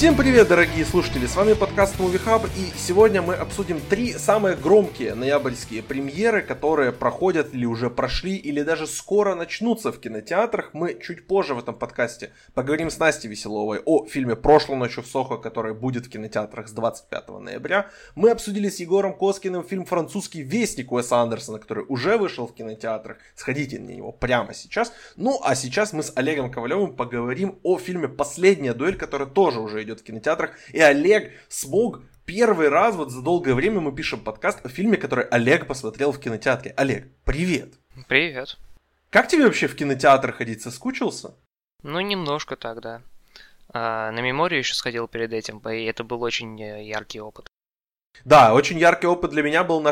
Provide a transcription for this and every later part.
Всем привет, дорогие слушатели, с вами подкаст Movie Hub, и сегодня мы обсудим 3 самые громкие ноябрьские премьеры, которые проходят или уже прошли, или даже скоро начнутся в кинотеатрах. Мы чуть позже в этом подкасте поговорим с Настей Веселовой о фильме «Прошлой ночью в Сохо», который будет в кинотеатрах с 25 ноября. Мы обсудили с Егором Коскиным фильм «Французский вестник» Уэса Андерсона, который уже вышел в кинотеатрах. Сходите на него прямо сейчас. Ну, а сейчас мы с Олегом Ковалевым поговорим о фильме «Последняя дуэль», который тоже уже идет в кинотеатрах, и Олег смог первый раз вот за долгое время мы пишем подкаст о фильме, который Олег посмотрел в кинотеатре. Олег, привет! Привет. Как тебе вообще в кинотеатр ходить, соскучился? Ну, немножко так, да. На Меморию еще сходил перед этим, и это был очень яркий опыт. Да, очень яркий опыт для меня был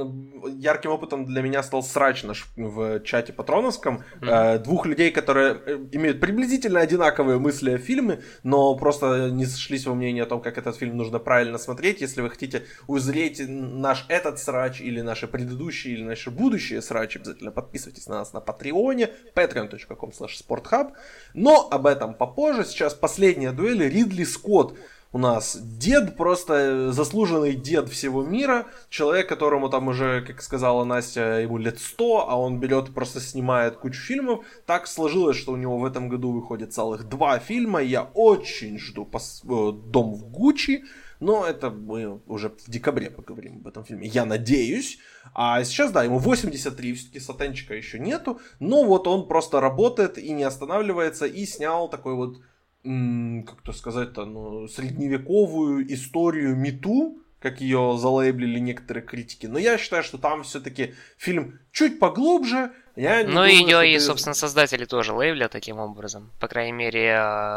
ярким опытом для меня стал срач наш в чате патроновском. Двух людей, которые имеют приблизительно одинаковые мысли о фильме, но просто не сошлись во мнении о том, как этот фильм нужно правильно смотреть. Если вы хотите узреть наш этот срач или наши предыдущие, или наши будущие срачи, обязательно подписывайтесь на нас на Патреоне, patreon.com/sporthub. Но об этом попозже. Сейчас «Последняя дуэль», Ридли Скотт. У нас дед, просто заслуженный дед всего мира, человек, которому там уже, как сказала Настя, ему лет 100, а он берет, просто снимает кучу фильмов. Так сложилось, что у него в этом году выходит целых 2 фильма, я очень жду «Дом в Гуччи», но это мы уже в декабре поговорим об этом фильме, я надеюсь. А сейчас, да, ему 83, все-таки сатенчика еще нету, но вот он просто работает и не останавливается, и снял такой вот, как-то сказать-то, средневековую историю МИТУ, как ее залейблили некоторые критики. Но я считаю, что там все-таки фильм чуть поглубже. Ну, ее и, собственно, создатели тоже лейблят таким образом. По крайней мере,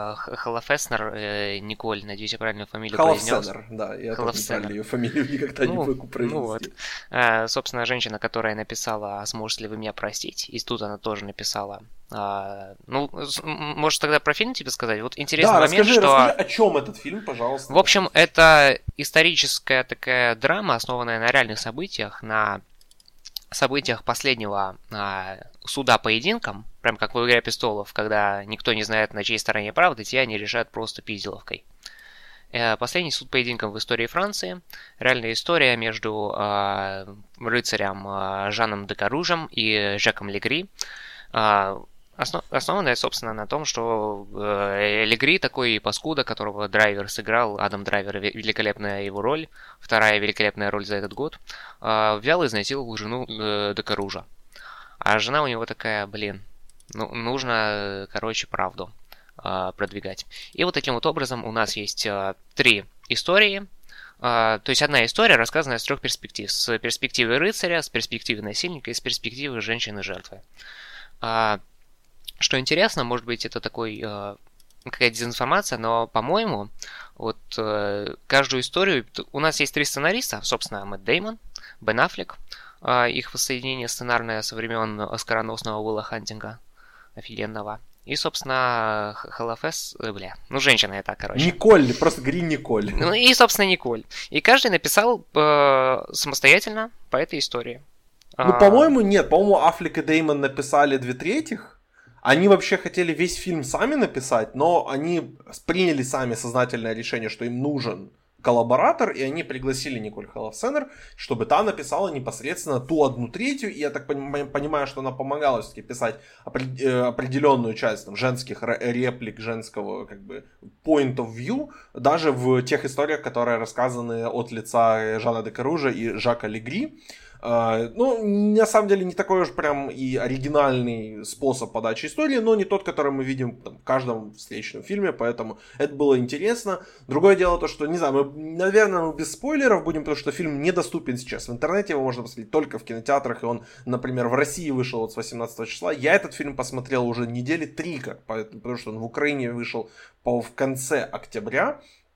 Халлафеснер, Николь, надеюсь, я правильную фамилию произнес. Халлафсенер, да, я тоже неправильно ее фамилию никогда не могу произнести. Ну вот. Собственно, женщина, которая написала «А сможете ли вы меня простить?» И тут она тоже написала. Может, тогда про фильм тебе сказать? Вот интересный момент, расскажи, что... расскажи, о чем этот фильм, пожалуйста. В общем, это историческая такая драма, основанная на реальных событиях, на событиях последнего суда поединком, прям как в «Игре престолов», когда никто не знает, на чьей стороне правда, те они решают просто пизделовкой. Последний суд поединком в истории Франции. Реальная история между рыцарем Жаном де Каружем и Жаком Легри. Основанная, собственно, на том, что Легри такой паскуда, которого Драйвер сыграл, Адам Драйвер, великолепная его роль, вторая великолепная роль за этот год, взял и изнасиловал жену де Каружа. А жена у него такая, нужно, правду продвигать. И вот таким вот образом у нас есть 3 истории. То есть одна история, рассказанная с 3 перспектив. С перспективы рыцаря, с перспективы насильника и с перспективы женщины-жертвы. Что интересно, может быть, это какая-то дезинформация, но, по-моему, вот каждую историю... У нас есть 3 сценариста, собственно, Мэтт Дэймон, Бен Аффлек, их воссоединение сценарное со времен оскароносного Уилла Хантинга, офигенного. И, собственно, женщина это, короче. Николь, просто говори Николь. Ну и, собственно, Николь. И каждый написал самостоятельно по этой истории. По-моему, нет. По-моему, Аффлек и Дэймон написали 2/3. Они вообще хотели весь фильм сами написать, но они приняли сами сознательное решение, что им нужен коллаборатор, и они пригласили Николь Халлафсенер, чтобы та написала непосредственно ту 1/3, и я так понимаю, что она помогала все-таки писать определенную часть женских реплик, женского point of view, даже в тех историях, которые рассказаны от лица Жана де Каружа и Жака Легри. На самом деле не такой уж прям и оригинальный способ подачи истории, но не тот, который мы видим в каждом встречном фильме, поэтому это было интересно. Другое дело то, что, не знаю, мы без спойлеров будем, потому что фильм недоступен сейчас в интернете, его можно посмотреть только в кинотеатрах, и он, например, в России вышел с 18 числа. Я этот фильм посмотрел уже недели 3, потому что он в Украине вышел в конце октября.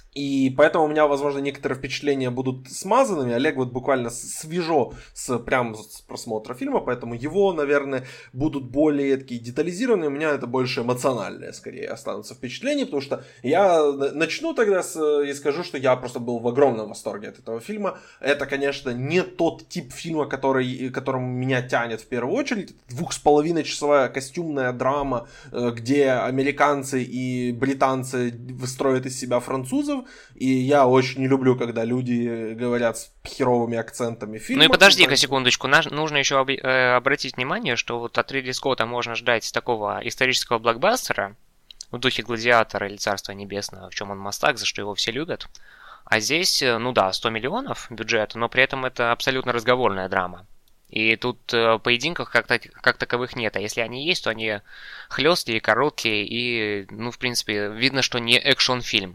И поэтому у меня, возможно, некоторые впечатления будут смазанными. Олег вот буквально свежо прям с просмотра фильма, поэтому его, наверное, будут более такие детализированные. У меня это больше эмоциональные, скорее, останутся впечатления, потому что я начну тогда и скажу, что я просто был в огромном восторге от этого фильма. Это, конечно, не тот тип фильма, которым меня тянет в первую очередь. 2,5-часовая костюмная драма, где американцы и британцы строят из себя французов. И я очень не люблю, когда люди говорят с херовыми акцентами в фильмах. Ну и подожди-ка секундочку, нужно еще обратить внимание, что вот от Ридли Скотта можно ждать такого исторического блокбастера в духе «Гладиатора» или «Царства небесного», в чем он мастак, за что его все любят. А здесь, ну да, 100 миллионов бюджета, но при этом это абсолютно разговорная драма. И тут поединков как таковых нет. А если они есть, то они хлесткие, короткие и, ну, в принципе, видно, что не экшн-фильм.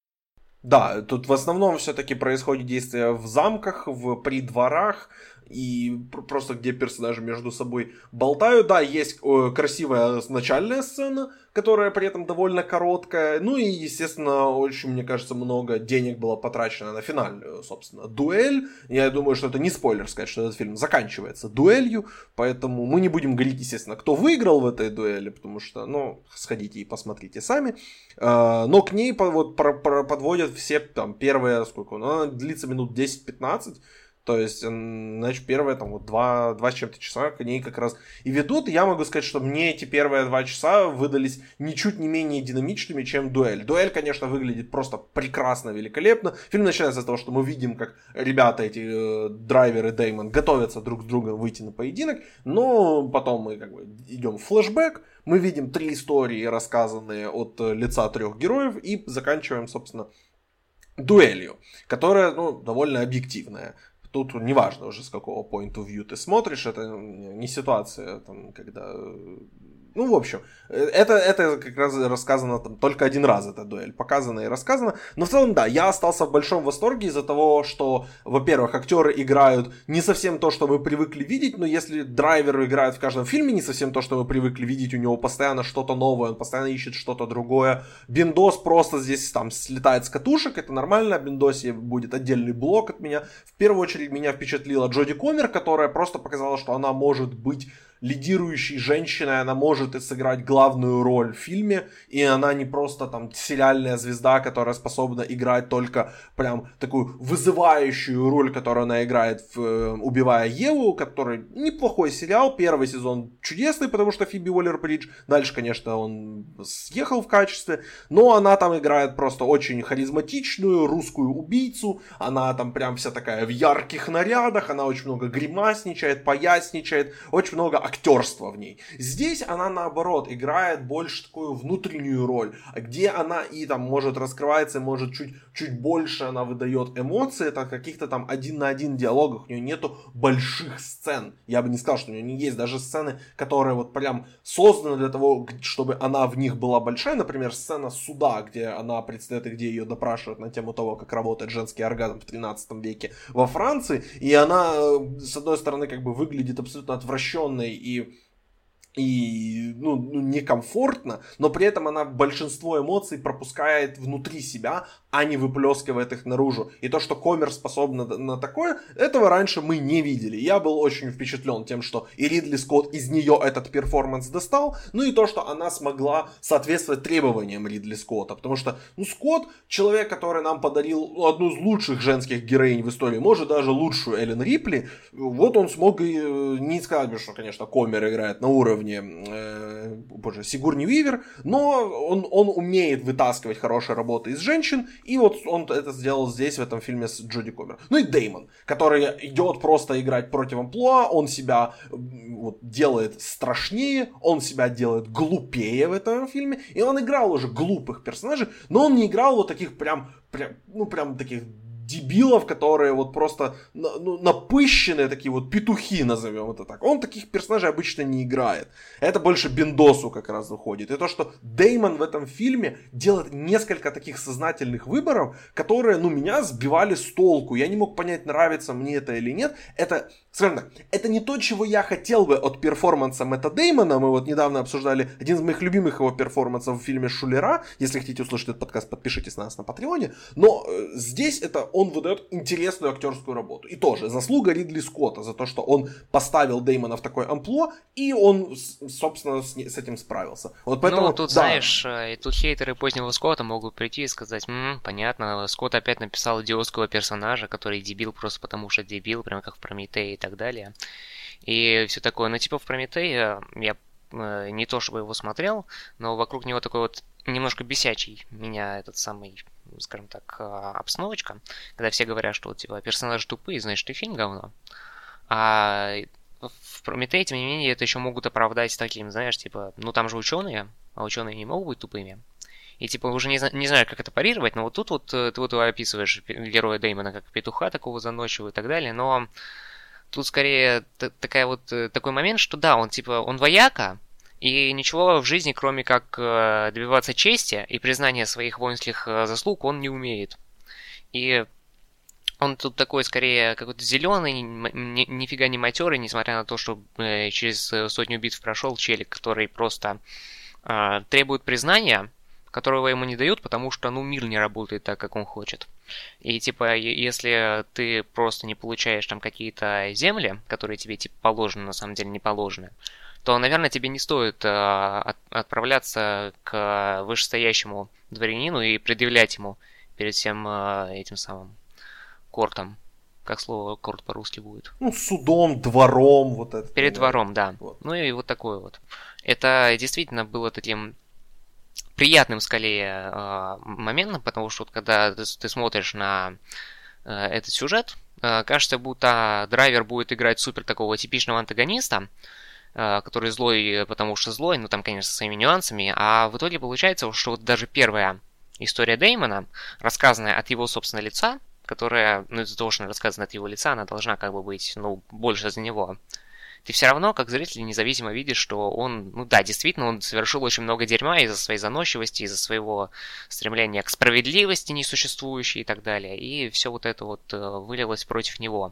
Да, тут в основном все-таки происходит действие в замках, в придворах, и просто где персонажи между собой болтают. Да, есть красивая начальная сцена, которая при этом довольно короткая. Ну и, естественно, очень, мне кажется, много денег было потрачено на финальную, собственно, дуэль. Я думаю, что это не спойлер сказать, что этот фильм заканчивается дуэлью, поэтому мы не будем говорить, естественно, кто выиграл в этой дуэли, потому что, ну, сходите и посмотрите сами. Но к ней подводят все там первые, сколько, она длится минут 10-15. То есть, значит, первые там вот 2 с чем-то часа к ней как раз и ведут. И я могу сказать, что мне эти первые 2 часа выдались ничуть не менее динамичными, чем дуэль. Дуэль, конечно, выглядит просто прекрасно, великолепно. Фильм начинается с того, что мы видим, как ребята, эти драйвер и Дэймон, готовятся друг с другом выйти на поединок. Но потом мы как бы идем в флешбэк. Мы видим 3 истории, рассказанные от лица 3 героев. И заканчиваем, собственно, дуэлью, которая, ну, довольно объективная. Тут неважно уже с какого point of view ты смотришь, это не ситуация, там, когда... Ну, в общем, это как раз рассказано там, только один раз, эта дуэль показана и рассказана. Но в целом, да, я остался в большом восторге из-за того, что, во-первых, актеры играют не совсем то, что мы привыкли видеть, но если драйвер играет в каждом фильме не совсем то, что мы привыкли видеть, у него постоянно что-то новое, он постоянно ищет что-то другое. Бендос просто здесь там слетает с катушек, это нормально, о Бендосе будет отдельный блок от меня. В первую очередь меня впечатлила Джоди Коннор, которая просто показала, что она может быть лидирующей женщиной, она может и сыграть главную роль в фильме, и она не просто там сериальная звезда, которая способна играть только прям такую вызывающую роль, которую она играет в «Убивая Еву», который неплохой сериал, первый сезон чудесный, потому что Фиби Уоллер-Бридж, дальше, конечно, он съехал в качестве, но она там играет просто очень харизматичную русскую убийцу, она там прям вся такая в ярких нарядах, она очень много гримасничает, поясничает, очень много актерства в ней. Здесь она, наоборот, играет больше такую внутреннюю роль, где она и там может раскрывается, может чуть больше она выдает эмоции, это каких-то там 1-на-1 диалогах, у нее нету больших сцен. Я бы не сказал, что у нее не есть даже сцены, которые вот прям созданы для того, чтобы она в них была большая. Например, сцена суда, где она предстает и где ее допрашивают на тему того, как работает женский оргазм в 13 веке во Франции. И она, с одной стороны, как бы выглядит абсолютно отвращенной и некомфортно, но при этом она большинство эмоций пропускает внутри себя, а не выплескивает их наружу. И то, что Коммер способна на такое, этого раньше мы не видели. Я был очень впечатлен тем, что и Ридли Скотт из нее этот перформанс достал, ну и то, что она смогла соответствовать требованиям Ридли Скотта. Потому что, Скотт, человек, который нам подарил одну из лучших женских героинь в истории, может даже лучшую Эллен Рипли, вот он смог и не сказать, что, конечно, Коммер играет на уровне Сигурни Уивер, но он умеет вытаскивать хорошие работы из женщин, и вот он это сделал здесь, в этом фильме с Джоди Коммер. Ну и Дэймон, который идет просто играть против амплуа, он себя делает страшнее, он себя делает глупее в этом фильме, и он играл уже глупых персонажей, но он не играл вот таких прям таких дебилов, которые вот просто напыщенные такие вот петухи, назовем это так. Он таких персонажей обычно не играет. Это больше Бендосу как раз выходит. И то, что Дэймон в этом фильме делает несколько таких сознательных выборов, которые, меня сбивали с толку. Я не мог понять, нравится мне это или нет. Это, скажем так, это не то, чего я хотел бы от перформанса Мэтта Дэймона. Мы вот недавно обсуждали один из моих любимых его перформансов в фильме «Шулера». Если хотите услышать этот подкаст, подпишитесь на нас на Патреоне. Но здесь это он выдает интересную актерскую работу. И тоже заслуга Ридли Скотта за то, что он поставил Дэймона в такое амплуа, и он, собственно, с этим справился. Вот поэтому, тут, знаешь, и тут хейтеры позднего Скотта могут прийти и сказать, понятно, Скотт опять написал идиотского персонажа, который дебил просто потому что дебил, прям как в Прометее и так далее. И все такое. Но типа в Прометее я не то чтобы его смотрел, но вокруг него такой вот немножко бесячий меня этот самый, скажем так, обстановочка, когда все говорят, что вот, типа, персонажи тупые, значит, и фильм говно. А в Прометее, тем не менее, это еще могут оправдать таким, знаешь, типа, там же ученые, а ученые не могут быть тупыми. И, типа, уже не знаю, как это парировать, но вот тут вот ты вот его описываешь, героя Дэймона, как петуха такого заносчивого и так далее, но тут скорее такой момент, что да, он, типа, он вояка, и ничего в жизни, кроме как добиваться чести и признания своих воинских заслуг, он не умеет. И он тут такой, скорее, какой-то зеленый, нифига не матерый, несмотря на то, что через 100 битв прошел челик, который просто требует признания, которого ему не дают, потому что, мир не работает так, как он хочет. И, типа, если ты просто не получаешь там какие-то земли, которые тебе, типа, положены, на самом деле не положены, то, наверное, тебе не стоит отправляться к вышестоящему дворянину и предъявлять ему перед всем этим самым кортом. Как слово корт по-русски будет? Судом, двором, вот это. Перед двором, да. Вот. И вот такое вот. Это действительно было таким приятным, скорее, моментом, потому что вот, когда ты смотришь на этот сюжет, кажется, будто драйвер будет играть супер такого типичного антагониста, который злой, потому что злой, там, конечно, со своими нюансами, а в итоге получается, что вот даже первая история Дэймона, рассказанная от его собственного лица, которая, из-за того, что она рассказана от его лица, она должна как бы быть, больше за него. Ты все равно, как зритель, независимо видишь, что он, действительно, он совершил очень много дерьма из-за своей заносчивости, из-за своего стремления к справедливости несуществующей и так далее, и все вот это вот вылилось против него.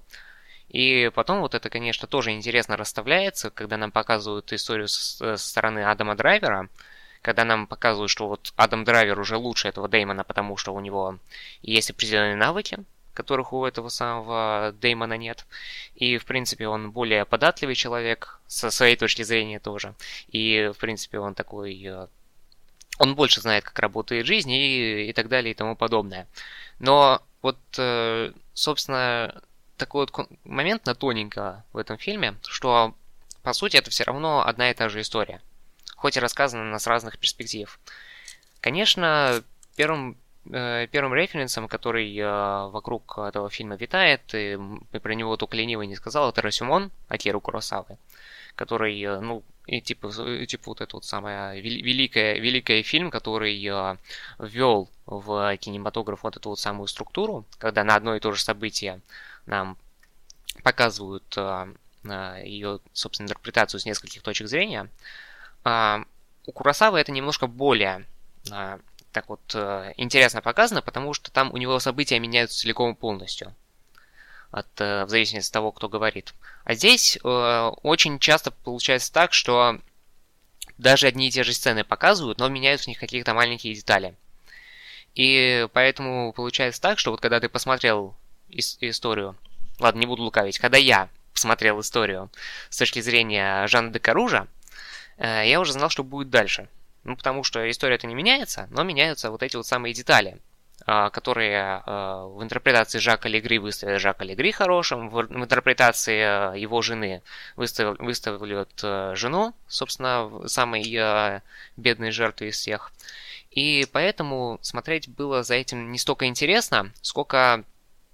И потом вот это, конечно, тоже интересно расставляется, когда нам показывают историю со стороны Адама Драйвера, когда нам показывают, что вот Адам Драйвер уже лучше этого Дэймона, потому что у него есть определенные навыки, которых у этого самого Дэймона нет. И, в принципе, он более податливый человек, со своей точки зрения тоже. И, в принципе, он такой... Он больше знает, как работает жизнь и так далее и тому подобное. Но вот, собственно, такой вот момент на тоненько в этом фильме, что, по сути, это все равно одна и та же история. Хоть и рассказана она с разных перспектив. Конечно, первым референсом, который вокруг этого фильма витает, и про него только ленивый не сказал, это Расюмон Акиры Куросавы, который, типа вот это вот самое великий фильм, который ввел в кинематограф вот эту вот самую структуру, когда на одно и то же событие нам показывают ее, собственно, интерпретацию с нескольких точек зрения. У Куросавы это немножко более так вот интересно показано, потому что там у него события меняются целиком и полностью, в зависимости от того, кто говорит. А здесь очень часто получается так, что даже одни и те же сцены показывают, но меняются в них какие-то маленькие детали. И поэтому получается так, что вот когда ты посмотрел историю, ладно, не буду лукавить, когда я посмотрел историю с точки зрения Жана де Каружа, я уже знал, что будет дальше. Потому что история-то не меняется, но меняются вот эти вот самые детали, которые в интерпретации Жака Легри выставят Жака Легри хорошим, в интерпретации его жены выставляют жену, собственно, самой бедной жертвой из всех. И поэтому смотреть было за этим не столько интересно, сколько...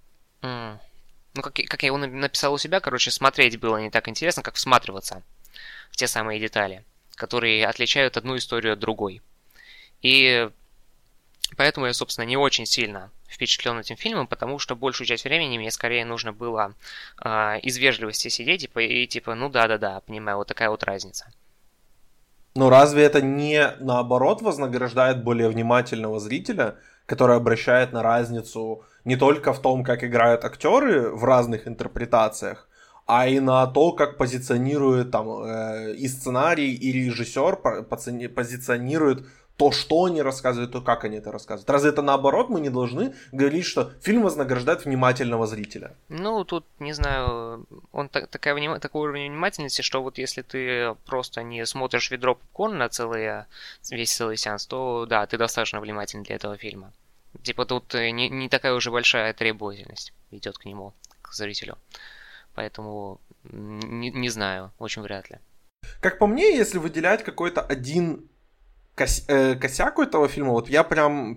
как я его написал у себя, смотреть было не так интересно, как всматриваться в те самые детали, которые отличают одну историю от другой. И Поэтому я, собственно, не очень сильно впечатлен этим фильмом, потому что большую часть времени мне скорее нужно было из вежливости сидеть и типа, ну да-да-да, понимаю, вот такая вот разница. Но разве это не наоборот вознаграждает более внимательного зрителя, который обращает на разницу не только в том, как играют актеры в разных интерпретациях, а и на то, как позиционирует там и сценарий, и режиссер позиционирует то, что они рассказывают, то, как они это рассказывают. Разве это наоборот мы не должны говорить, что фильм вознаграждает внимательного зрителя? Ну, тут, не знаю, он такой уровень внимательности, что вот если ты просто не смотришь ведро попкорна на весь целый сеанс, то да, ты достаточно внимательный для этого фильма. Типа тут не такая уже большая требовательность идет к нему, к зрителю. Поэтому не знаю, очень вряд ли. Как по мне, если выделять какой-то один косяк у этого фильма, вот я прям...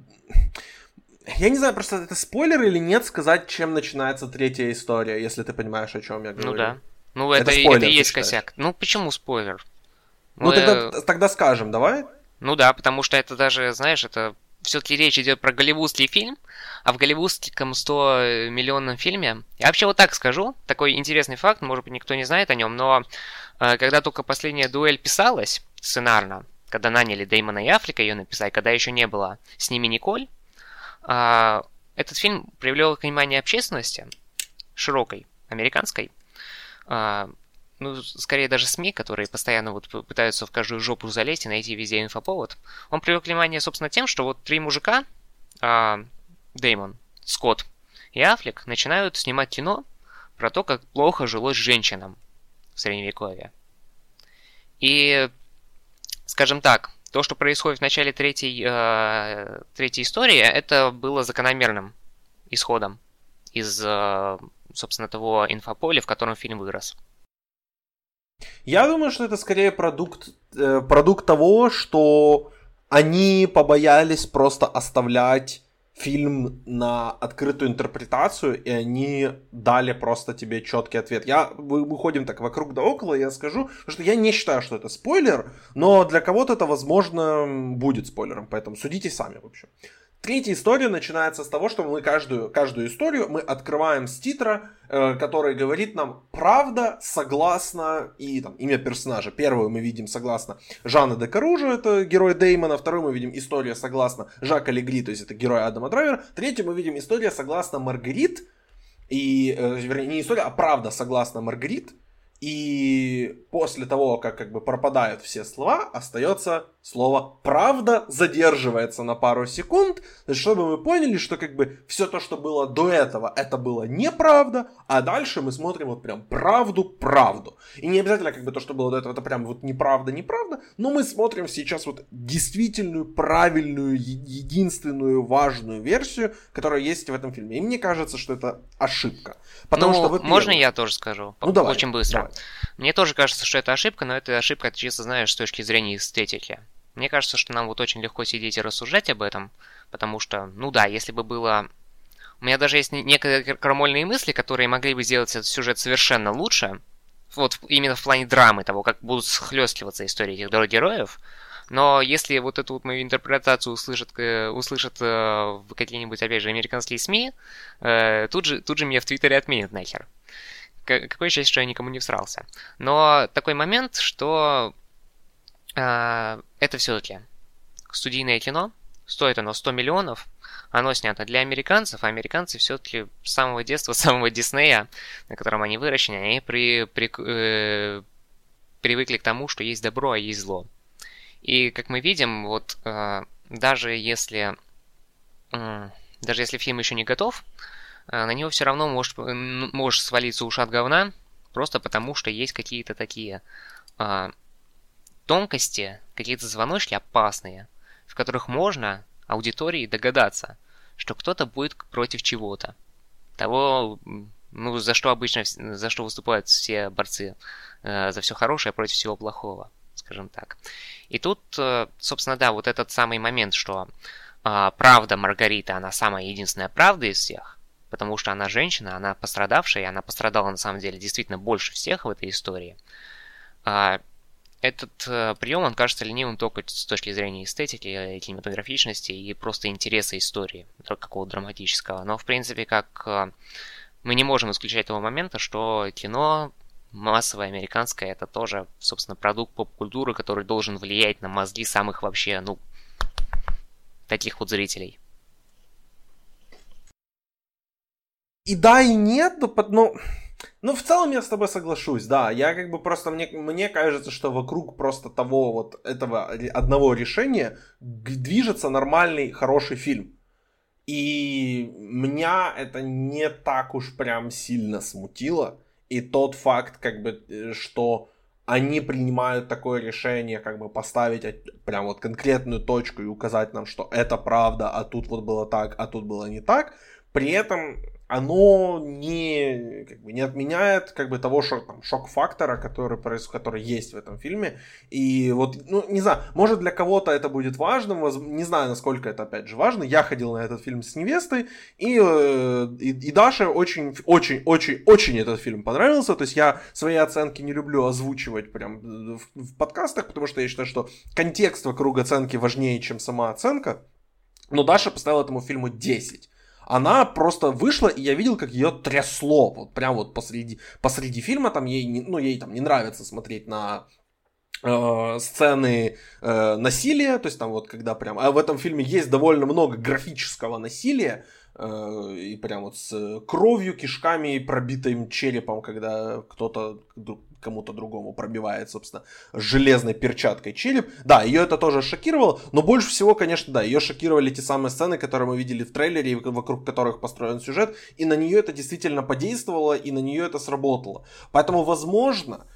Я не знаю, просто это спойлер или нет сказать, чем начинается третья история, если ты понимаешь, о чем я говорю. Ну да. Ну это спойлер, и есть косяк. Ну почему спойлер? Ну тогда скажем, давай. Ну да, потому что это даже, знаешь, это все-таки речь идет про голливудский фильм, а в голливудском 100-миллионном фильме... Я вообще вот так скажу, такой интересный факт, может быть, никто не знает о нем, но когда только последняя дуэль писалась сценарно, когда наняли Дэймона и Аффлека ее написать, когда еще не было с ними Николь, этот фильм привлек внимание общественности, широкой, американской, ну, скорее даже СМИ, которые постоянно вот пытаются в каждую жопу залезть и найти везде инфоповод. Он привлек внимание, собственно, тем, что вот три мужика, Дэймон, Скотт и Аффлек, начинают снимать кино про то, как плохо жилось женщинам в Средневековье. И, скажем так, то, что происходит в начале третьей истории, это было закономерным исходом из, собственно, того инфополя, в котором фильм вырос. Я думаю, что это скорее продукт того, что они побоялись просто оставлять фильм на открытую интерпретацию, и они дали просто тебе четкий ответ. Мы выходим так вокруг да около, я скажу, что я не считаю, что это спойлер, но для кого-то это, возможно, будет спойлером, поэтому судите сами, в общем. Третья история начинается с того, что мы каждую историю мы открываем с титра, который говорит нам правда, согласно, и там имя персонажа. Первую мы видим согласно Жанна де Каружо, это герой Дэймона. Вторую мы видим история согласно Жака Легри, то есть это герой Адама Драйвера. Третью мы видим история согласно Маргарит, вернее не история, а правда согласно Маргарит. И после того, как бы пропадают все слова, остается слово «правда», задерживается на пару секунд, чтобы мы поняли, что как бы все то, что было до этого, это было неправда, а дальше мы смотрим вот прям правду. И не обязательно как бы то, что было до этого, это прям вот неправда, но мы смотрим сейчас вот действительную, правильную, единственную важную версию, которая есть в этом фильме. И мне кажется, что это ошибка. Потому что, можно я тоже скажу? Давай, очень быстро. Давай. Мне тоже кажется, что это ошибка, но это ошибка, чисто знаешь, с точки зрения эстетики. Мне кажется, что нам вот очень легко сидеть и рассуждать об этом, потому что, ну да, если бы было... У меня даже есть некоторые крамольные мысли, которые могли бы сделать этот сюжет совершенно лучше, вот именно в плане драмы, того, как будут схлестываться истории этих героев. Но если вот эту вот мою интерпретацию услышат какие-нибудь, опять же, американские СМИ, тут же меня в Твиттере отменят нахер. Какое счастье, что я никому не всрался. Но такой момент, что это все-таки студийное кино, стоит оно 100 миллионов, оно снято для американцев, а американцы все-таки с самого детства, с самого Диснея, на котором они выращены, они привыкли к тому, что есть добро, а есть зло. И, как мы видим, вот даже если фильм еще не готов, на него все равно может свалиться ушат говна, просто потому что есть какие-то такие тонкости, какие-то звоночки опасные, в которых можно аудитории догадаться, что кто-то будет против чего-то. Того, ну, за что выступают все борцы за все хорошее против всего плохого, скажем так. И тут, собственно, да, вот этот самый момент, что правда Маргарита, она самая единственная правда из всех, потому что она женщина, она пострадавшая, и она пострадала на самом деле действительно больше всех в этой истории. Этот прием, он кажется ленивым только с точки зрения эстетики, кинематографичности и просто интереса истории, какого-то драматического. Но, в принципе, мы не можем исключать того момента, что кино массовое, американское, это тоже, собственно, продукт поп-культуры, который должен влиять на мозги самых вообще, таких вот зрителей. И да, и нет, но в целом я с тобой соглашусь, да. Я как бы просто, мне кажется, что вокруг просто того вот этого одного решения движется нормальный, хороший фильм. И меня это не так уж прям сильно смутило. И тот факт, как бы, что они принимают такое решение, как бы поставить прям вот конкретную точку и указать нам, что это правда, а тут вот было так, а тут было не так. При этом оно не отменяет как бы того шок-фактора, который есть в этом фильме. И вот, не знаю, может для кого-то это будет важным, не знаю, насколько это опять же важно. Я ходил на этот фильм с невестой, и Даше очень этот фильм понравился. То есть я свои оценки не люблю озвучивать прям в подкастах, потому что я считаю, что контекст вокруг оценки важнее, чем сама оценка. Но Даша поставила этому фильму 10. Она просто вышла, и я видел, как ее трясло. Вот прям вот посреди фильма, там ей там не нравится смотреть на сцены насилия. То есть там вот когда прям... А в этом фильме есть довольно много графического насилия. И прям вот с кровью, кишками и пробитым черепом, когда кто-то кому-то другому пробивает, собственно, железной перчаткой череп. Да, ее это тоже шокировало, но больше всего, конечно, да, ее шокировали те самые сцены, которые мы видели в трейлере, вокруг которых построен сюжет, и на нее это действительно подействовало, и на нее это сработало. Поэтому, возможно,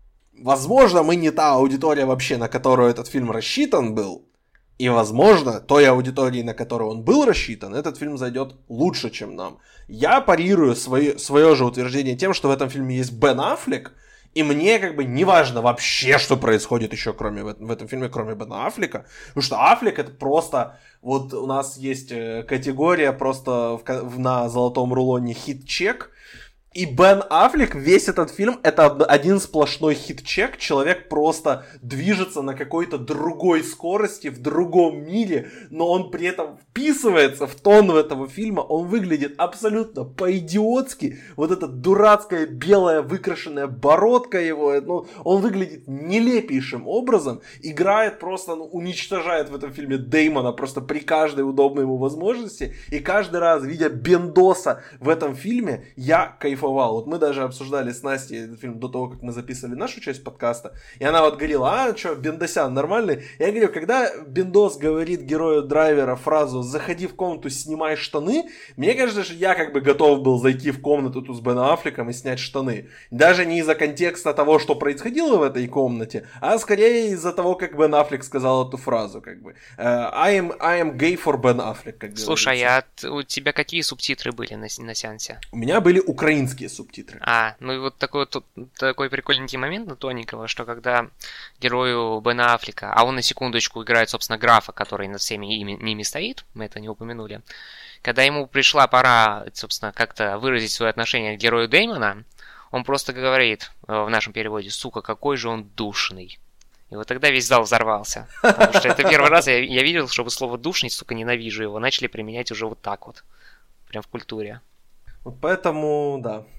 мы не та аудитория вообще, на которую этот фильм рассчитан был, и, возможно, той аудитории, на которую он был рассчитан, этот фильм зайдет лучше, чем нам. Я парирую свое же утверждение тем, что в этом фильме есть Бен Аффлек, и мне как бы не важно вообще, что происходит еще в этом фильме, кроме Бена Аффлека. Потому что Аффлек это просто... Вот у нас есть категория просто на золотом рулоне хит-чек. И Бен Аффлек, весь этот фильм, это один сплошной хит-чек. Человек просто движется на какой-то другой скорости, в другом мире, но он при этом вписывается в тон этого фильма. Он выглядит абсолютно по-идиотски. Вот эта дурацкая белая выкрашенная бородка его, он выглядит нелепейшим образом. Играет просто, уничтожает в этом фильме Дэймона просто при каждой удобной ему возможности. И каждый раз, видя Бендоса в этом фильме, я кайфовал. Вот мы даже обсуждали с Настей этот фильм до того, как мы записывали нашу часть подкаста, и она вот говорила, а что, Бендосян нормальный? Я говорю, когда Бендос говорит герою драйвера фразу «заходи в комнату, снимай штаны», мне кажется, что я как бы готов был зайти в комнату тут с Беном Аффлеком и снять штаны. Даже не из-за контекста того, что происходило в этой комнате, а скорее из-за того, как Бен Аффлек сказал эту фразу, как бы. I am gay for Ben Affleck, как говорится. Слушай, а у тебя какие субтитры были на сеансе? У меня были украинские субтитры. Ну и вот такой прикольненький момент на тоненького, что когда герою Бена Аффлека, а он на секундочку играет, собственно, графа, который над всеми ними стоит, мы это не упомянули, когда ему пришла пора, собственно, как-то выразить свое отношение к герою Дэймона, он просто говорит в нашем переводе: «Сука, какой же он душный». И вот тогда весь зал взорвался. Потому что это первый раз я видел, чтобы слово «душный», сука, ненавижу его, начали применять уже вот так вот. Прям в культуре. Вот поэтому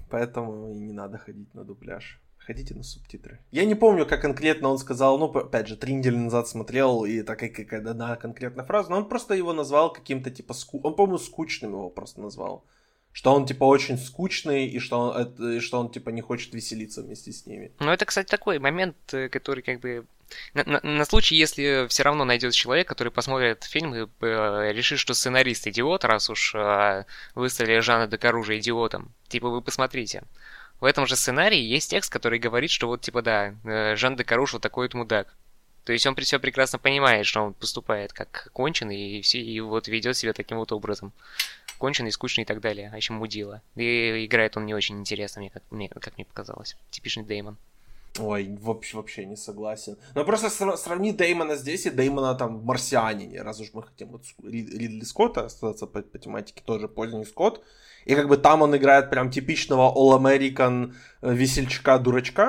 и не надо ходить на дубляж. Ходите на субтитры. Я не помню, как конкретно он сказал, опять же, 3 недели назад смотрел, и так как одна конкретная фраза, но он просто его назвал каким-то, типа, он, по-моему, скучным его просто назвал. Что он, типа, очень скучный, и что он, типа, не хочет веселиться вместе с ними. Это, кстати, такой момент, который, как бы, на случай, если все равно найдется человек, который посмотрит фильм и решит, что сценарист идиот, раз уж выставили Жана де Каружа идиотом. Типа, вы посмотрите. В этом же сценарии есть текст, который говорит, что вот, типа, да, Жан де Каруж вот такой вот мудак. То есть он при всем прекрасно понимает, что он поступает как конченый, и вот ведет себя таким вот образом. Конченый, скучный и так далее, а еще мудила. И играет он не очень интересно, как мне показалось. Типичный Дэймон. Ой, вообще не согласен. Но просто сравни Дэймона здесь и Дэймона там в «Марсианине», раз уж мы хотим вот Ридли Скотта остаться по тематике, тоже поздний Скотт. И как бы там он играет прям типичного All-American весельчака-дурачка.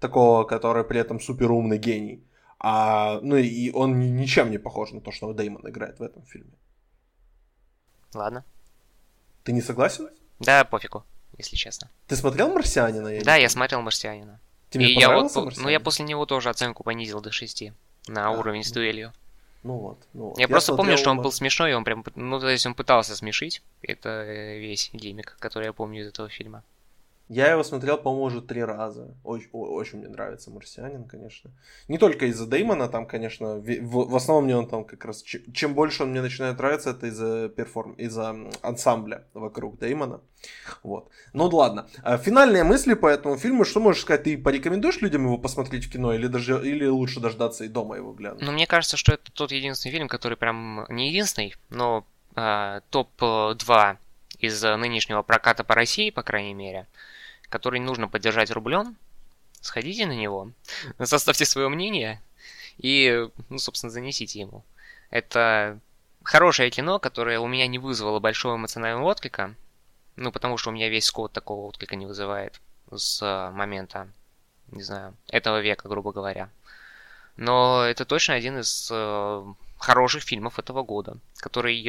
такого, который при этом суперумный гений. Ну и он ничем не похож на то, что Дэймон играет в этом фильме. Ладно. Ты не согласен? Да, пофигу, если честно. Ты смотрел «Марсианина»? Да, я смотрел «Марсианина». Тебе понравился «Марсианин»? Ну, я после него тоже оценку понизил до 6 на уровень с дуэлью. Ну вот. Я просто помню, что он был смешной, и он прям, ну, то есть он пытался смешить. Это весь гиммик, который я помню из этого фильма. Я его смотрел, по-моему, уже 3 раза. Очень мне нравится «Марсианин», конечно. Не только из-за Дэймона, там, конечно, в основном мне он там как раз... Чем больше он мне начинает нравиться, это из-за ансамбля вокруг Дэймона. Вот. Ну ладно. Финальные мысли по этому фильму. Что можешь сказать? Ты порекомендуешь людям его посмотреть в кино? Или лучше дождаться и дома его глянуть? Ну, мне кажется, что это тот единственный фильм, который прям не единственный, но топ-2 из нынешнего проката по России, по крайней мере, который нужно поддержать рублем. Сходите на него, составьте свое мнение и, ну, собственно, занесите ему. Это хорошее кино, которое у меня не вызвало большого эмоционального отклика, ну, потому что у меня весь Скотт такого отклика не вызывает с момента, не знаю, этого века, грубо говоря. Но это точно один из хороших фильмов этого года, который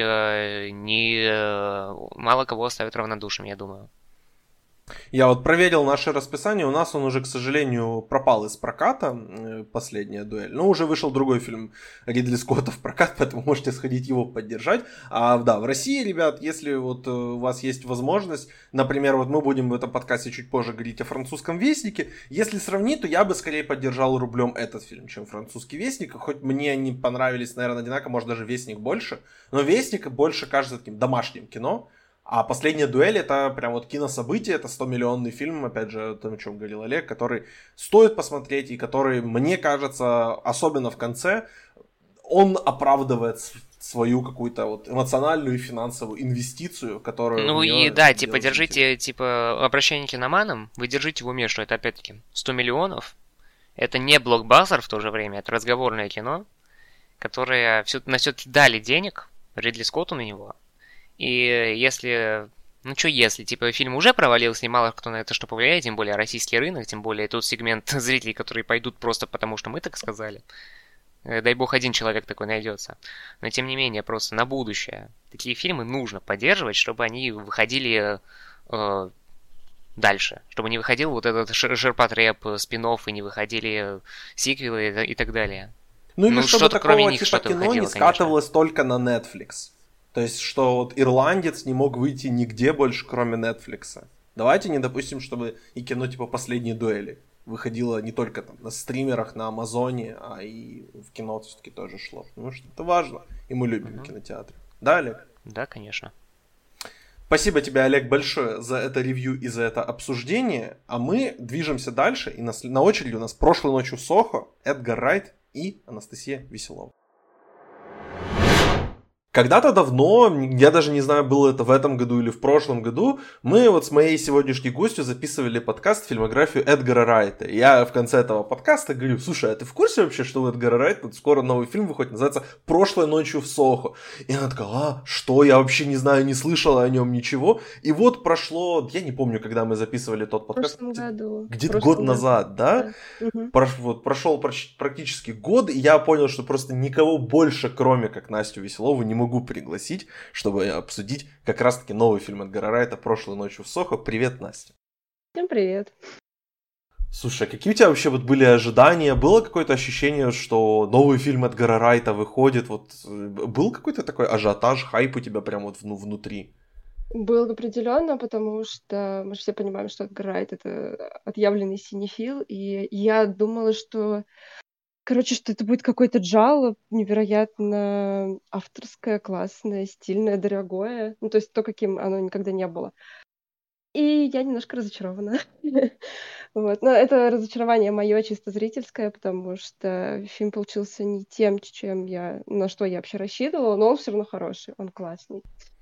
мало кого оставит равнодушным, я думаю. Я вот проверил наше расписание, у нас он уже, к сожалению, пропал из проката, «Последняя дуэль». Но уже вышел другой фильм Ридли Скотта в прокат, поэтому можете сходить его поддержать. Да, в России, ребят, если вот у вас есть возможность, например, вот мы будем в этом подкасте чуть позже говорить о «Французском вестнике», если сравнить, то я бы скорее поддержал рублем этот фильм, чем «Французский вестник». Хоть мне они понравились, наверное, одинаково, может даже «Вестник» больше, но «Вестник» больше кажется таким домашним кино. А «Последняя дуэль» — это прям вот кинособытие, это 100-миллионный фильм, опять же, о том, о чем говорил Олег, который стоит посмотреть и который, мне кажется, особенно в конце, он оправдывает свою какую-то вот эмоциональную и финансовую инвестицию, которую... Ну и да, типа, держите, типа, обращение к киноманам, вы держите в уме, что это, опять-таки, 100 миллионов, это не блокбастер в то же время, это разговорное кино, которое все-таки дали денег Ридли Скотту на него. И если... Ну что если, типа, фильм уже провалился, и мало кто на это что повлияет, тем более российский рынок, тем более тот сегмент зрителей, которые пойдут просто потому, что мы так сказали. Дай бог, один человек такой найдется. Но тем не менее, просто на будущее. Такие фильмы нужно поддерживать, чтобы они выходили дальше. Чтобы не выходил вот этот ширпотреб, спин-офф, и не выходили сиквелы и так далее. Ну или чтобы такого типа кино не скатывалось только на Netflix. То есть, что вот «Ирландец» не мог выйти нигде больше, кроме Netflix. Давайте не допустим, чтобы и кино типа «Последние дуэли» выходило не только там на стримерах, на Амазоне, а и в кино все-таки тоже шло. Потому что это важно, и мы любим кинотеатры. Да, Олег? Да, конечно. Спасибо тебе, Олег, большое за это ревью и за это обсуждение. А мы движемся дальше. И на очереди у нас «Прошлой ночью в Сохо», Эдгар Райт и Анастасия Веселова. Когда-то давно, я даже не знаю, было это в этом году или в прошлом году, мы вот с моей сегодняшней гостью записывали подкаст «Фильмографию Эдгара Райта». И я в конце этого подкаста говорю: слушай, а ты в курсе вообще, что у Эдгара Райта вот скоро новый фильм выходит, называется «Прошлой ночью в Сохо»? И она такая: что? Я вообще не знаю, не слышала о нем ничего. И вот прошло, я не помню, когда мы записывали тот подкаст. В прошлом году. Где-то год назад, да? Угу. Прошел практически год, и я понял, что просто никого больше, кроме как Настю Веселову, не могу пригласить, чтобы обсудить как раз-таки новый фильм Эдгара Райта «Прошлой ночью в Сохо». Привет, Настя. Всем привет. Слушай, какие у тебя вообще вот были ожидания? Было какое-то ощущение, что новый фильм Эдгара Райта выходит? Вот был какой-то такой ажиотаж, хайп у тебя прям вот внутри? Был определенно, потому что мы же все понимаем, что Эдгар Райт — это отъявленный синефил, и я думала, что что это будет какой-то джалло невероятно авторское, классное, стильное, дорогое. Ну, то есть то, каким оно никогда не было. И я немножко разочарована. Вот. Но это разочарование мое чисто зрительское, потому что фильм получился не тем, на что я вообще рассчитывала, но он все равно хороший, он классный.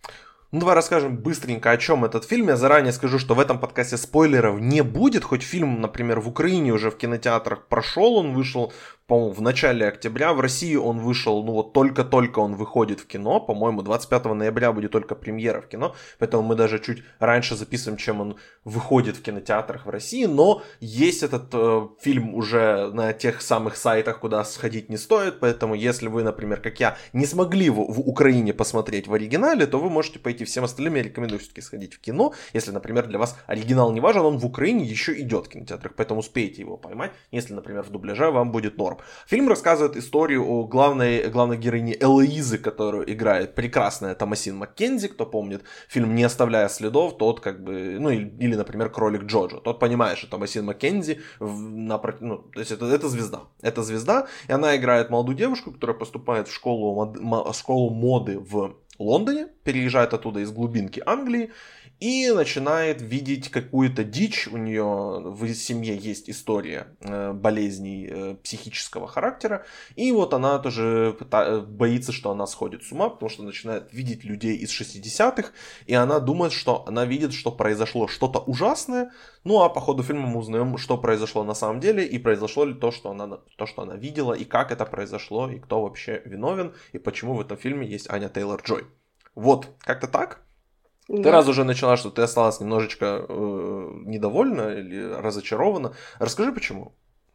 Ну, давай расскажем быстренько, о чем этот фильм. Я заранее скажу, что в этом подкасте спойлеров не будет. Хоть фильм, например, в Украине уже в кинотеатрах прошел, он вышел, по-моему, в начале октября. В России он вышел, ну вот только-только он выходит в кино. По-моему, 25 ноября будет только премьера в кино. Поэтому мы даже чуть раньше записываем, чем он выходит в кинотеатрах в России. Но есть этот фильм уже на тех самых сайтах, куда сходить не стоит. Поэтому если вы, например, как я, не смогли в Украине посмотреть в оригинале, то вы можете пойти всем остальным. Я рекомендую все-таки сходить в кино. Если, например, для вас оригинал не важен, он в Украине еще идет в кинотеатрах. Поэтому успеете его поймать, если, например, в дубляже вам будет норм. Фильм рассказывает историю о главной героине Элоизы, которую играет прекрасная Томасин Маккензи. Кто помнит фильм «Не оставляя следов», тот как бы, ну или, например, «Кролик Джоджо». Тот понимает, что Томасин Маккензи, то есть это звезда. Это звезда, и она играет молодую девушку, которая поступает в школу моды в Лондоне, переезжает оттуда из глубинки Англии и начинает видеть какую-то дичь. У нее в семье есть история болезней психического характера. И вот она тоже боится, что она сходит с ума, потому что начинает видеть людей из 60-х. И она думает, что она видит, что произошло что-то ужасное. Ну а по ходу фильма мы узнаем, что произошло на самом деле. И произошло ли то, что она видела. И как это произошло. И кто вообще виновен. И почему в этом фильме есть Аня Тейлор-Джой. Вот, как-то так. Да. Ты раз уже начала, что ты осталась немножечко недовольна или разочарована. Расскажи, почему.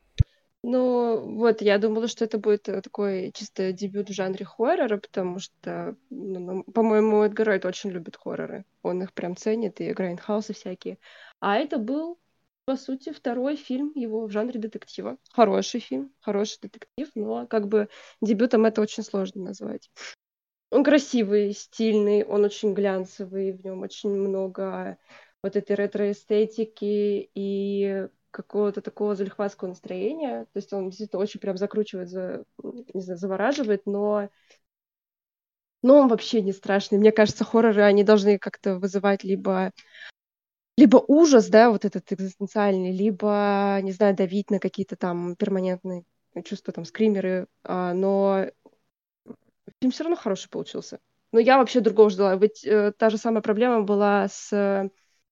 Ну, вот, я думала, что это будет такой чисто дебют в жанре хоррора, потому что, по-моему, Эдгар Райт очень любит хорроры. Он их прям ценит, и Грайндхаусы всякие. А это был, по сути, второй фильм его в жанре детектива. Хороший фильм, хороший детектив, но как бы дебютом это очень сложно назвать. Он красивый, стильный, он очень глянцевый, в нем очень много вот этой ретро-эстетики и какого-то такого залихватского настроения. То есть он действительно очень прям закручивает, не знаю, завораживает, но он вообще не страшный. Мне кажется, хорроры, они должны как-то вызывать либо ужас, да, вот этот экзистенциальный, либо, не знаю, давить на какие-то там перманентные чувства, там, скримеры, но фильм все равно хороший получился. Но я вообще другого ждала. Ведь та же самая проблема была с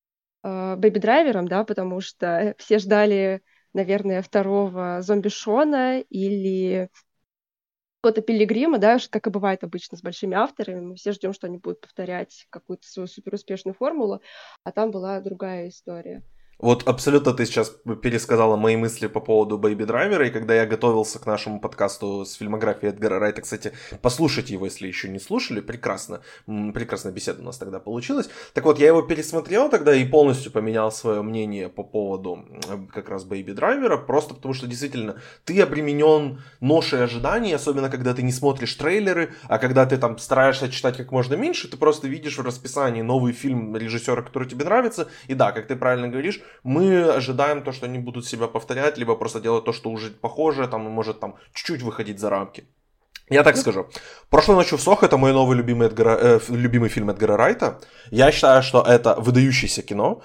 Бэби Драйвером, да, потому что все ждали, наверное, второго Зомби Шона или какого-то Пилигрима, да, как и бывает обычно с большими авторами. Мы все ждем, что они будут повторять какую-то свою суперуспешную формулу, а там была другая история. Вот абсолютно ты сейчас пересказала мои мысли по поводу Baby Driver, и когда я готовился к нашему подкасту с фильмографией Эдгара Райта, кстати, послушайте его, если еще не слушали, прекрасная беседа у нас тогда получилась. Так вот, я его пересмотрел тогда и полностью поменял свое мнение по поводу как раз Baby Driver, просто потому что действительно ты обременен ношей ожиданий, особенно когда ты не смотришь трейлеры, а когда ты там стараешься читать как можно меньше, ты просто видишь в расписании новый фильм режиссера, который тебе нравится, и да, как ты правильно говоришь, мы ожидаем то, что они будут себя повторять, либо просто делать то, что уже похоже, там, и может там чуть-чуть выходить за рамки. Я так скажу. «Прошлой ночью в Сохо» — это мой новый любимый фильм Эдгара Райта. Я считаю, что это выдающееся кино.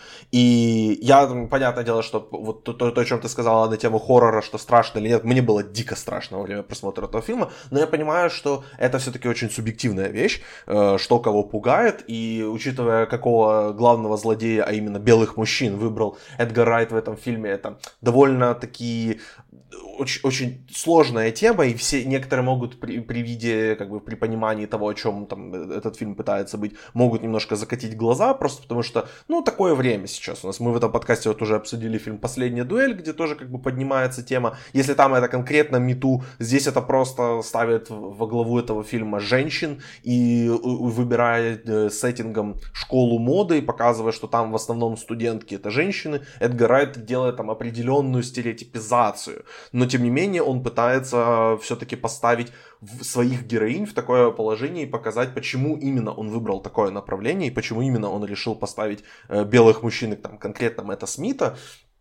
И понятное дело, что вот то, о чем ты сказала на тему хоррора, что страшно или нет, мне было дико страшно во время просмотра этого фильма. Но я понимаю, что это все-таки очень субъективная вещь, что кого пугает. И учитывая, какого главного злодея, а именно белых мужчин, выбрал Эдгар Райт в этом фильме, это довольно-таки очень, очень сложная тема, и некоторые могут при виде, как бы при понимании того, о чем там этот фильм пытается быть, могут немножко закатить глаза, просто потому что, такое время сейчас у нас. Мы в этом подкасте вот уже обсудили фильм «Последняя дуэль», где тоже как бы поднимается тема. Если там это конкретно MeToo, здесь это просто ставит во главу этого фильма женщин и выбирает сеттингом школу моды и показывая, что там в основном студентки это женщины. Эдгар Райт делает там определенную стереотипизацию. Но, тем не менее, он пытается все-таки поставить своих героинь в такое положение и показать, почему именно он выбрал такое направление и почему именно он решил поставить белых мужчин, там, конкретно Мэтта Смита,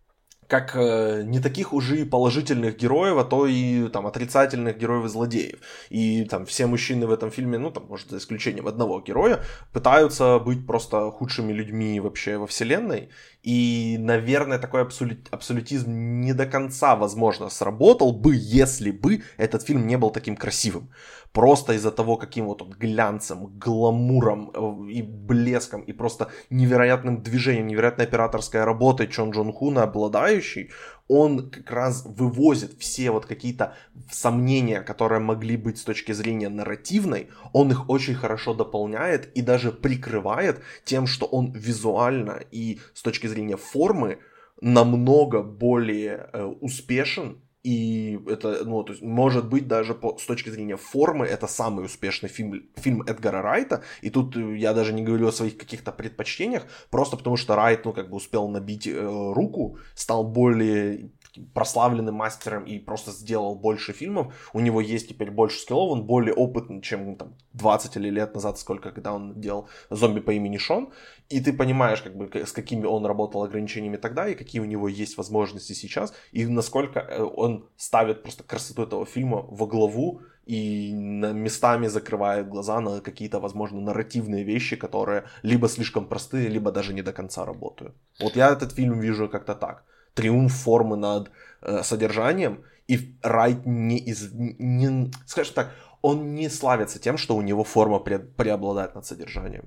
как не таких уже и положительных героев, а то и там отрицательных героев и злодеев. И там все мужчины в этом фильме, ну там, может, за исключением одного героя, пытаются быть просто худшими людьми вообще во вселенной. И, наверное, такой абсолютизм не до конца, возможно, сработал бы, если бы этот фильм не был таким красивым. Просто из-за того, каким вот он глянцем, гламуром и блеском, и просто невероятным движением, невероятной операторской работой Чон Джон Хуна обладающий, он как раз вывозит все вот какие-то сомнения, которые могли быть с точки зрения нарративной, он их очень хорошо дополняет и даже прикрывает тем, что он визуально и с точки зрения формы намного более успешен. И это, ну, то есть, может быть, даже с точки зрения формы, это самый успешный фильм Эдгара Райта. И тут я даже не говорю о своих каких-то предпочтениях, просто потому что Райт, ну, как бы успел набить руку, стал более прославленным мастером и просто сделал больше фильмов. У него есть теперь больше скиллов, он более опытный, чем там 20 или лет назад, сколько, когда он делал «Зомби по имени Шон». И ты понимаешь, как бы, с какими он работал ограничениями тогда, и какие у него есть возможности сейчас, и насколько он ставит просто красоту этого фильма во главу, и местами закрывает глаза на какие-то, возможно, нарративные вещи, которые либо слишком простые, либо даже не до конца работают. Вот я этот фильм вижу как-то так. Триумф формы над содержанием, и Райт скажем так, он не славится тем, что у него форма преобладает над содержанием.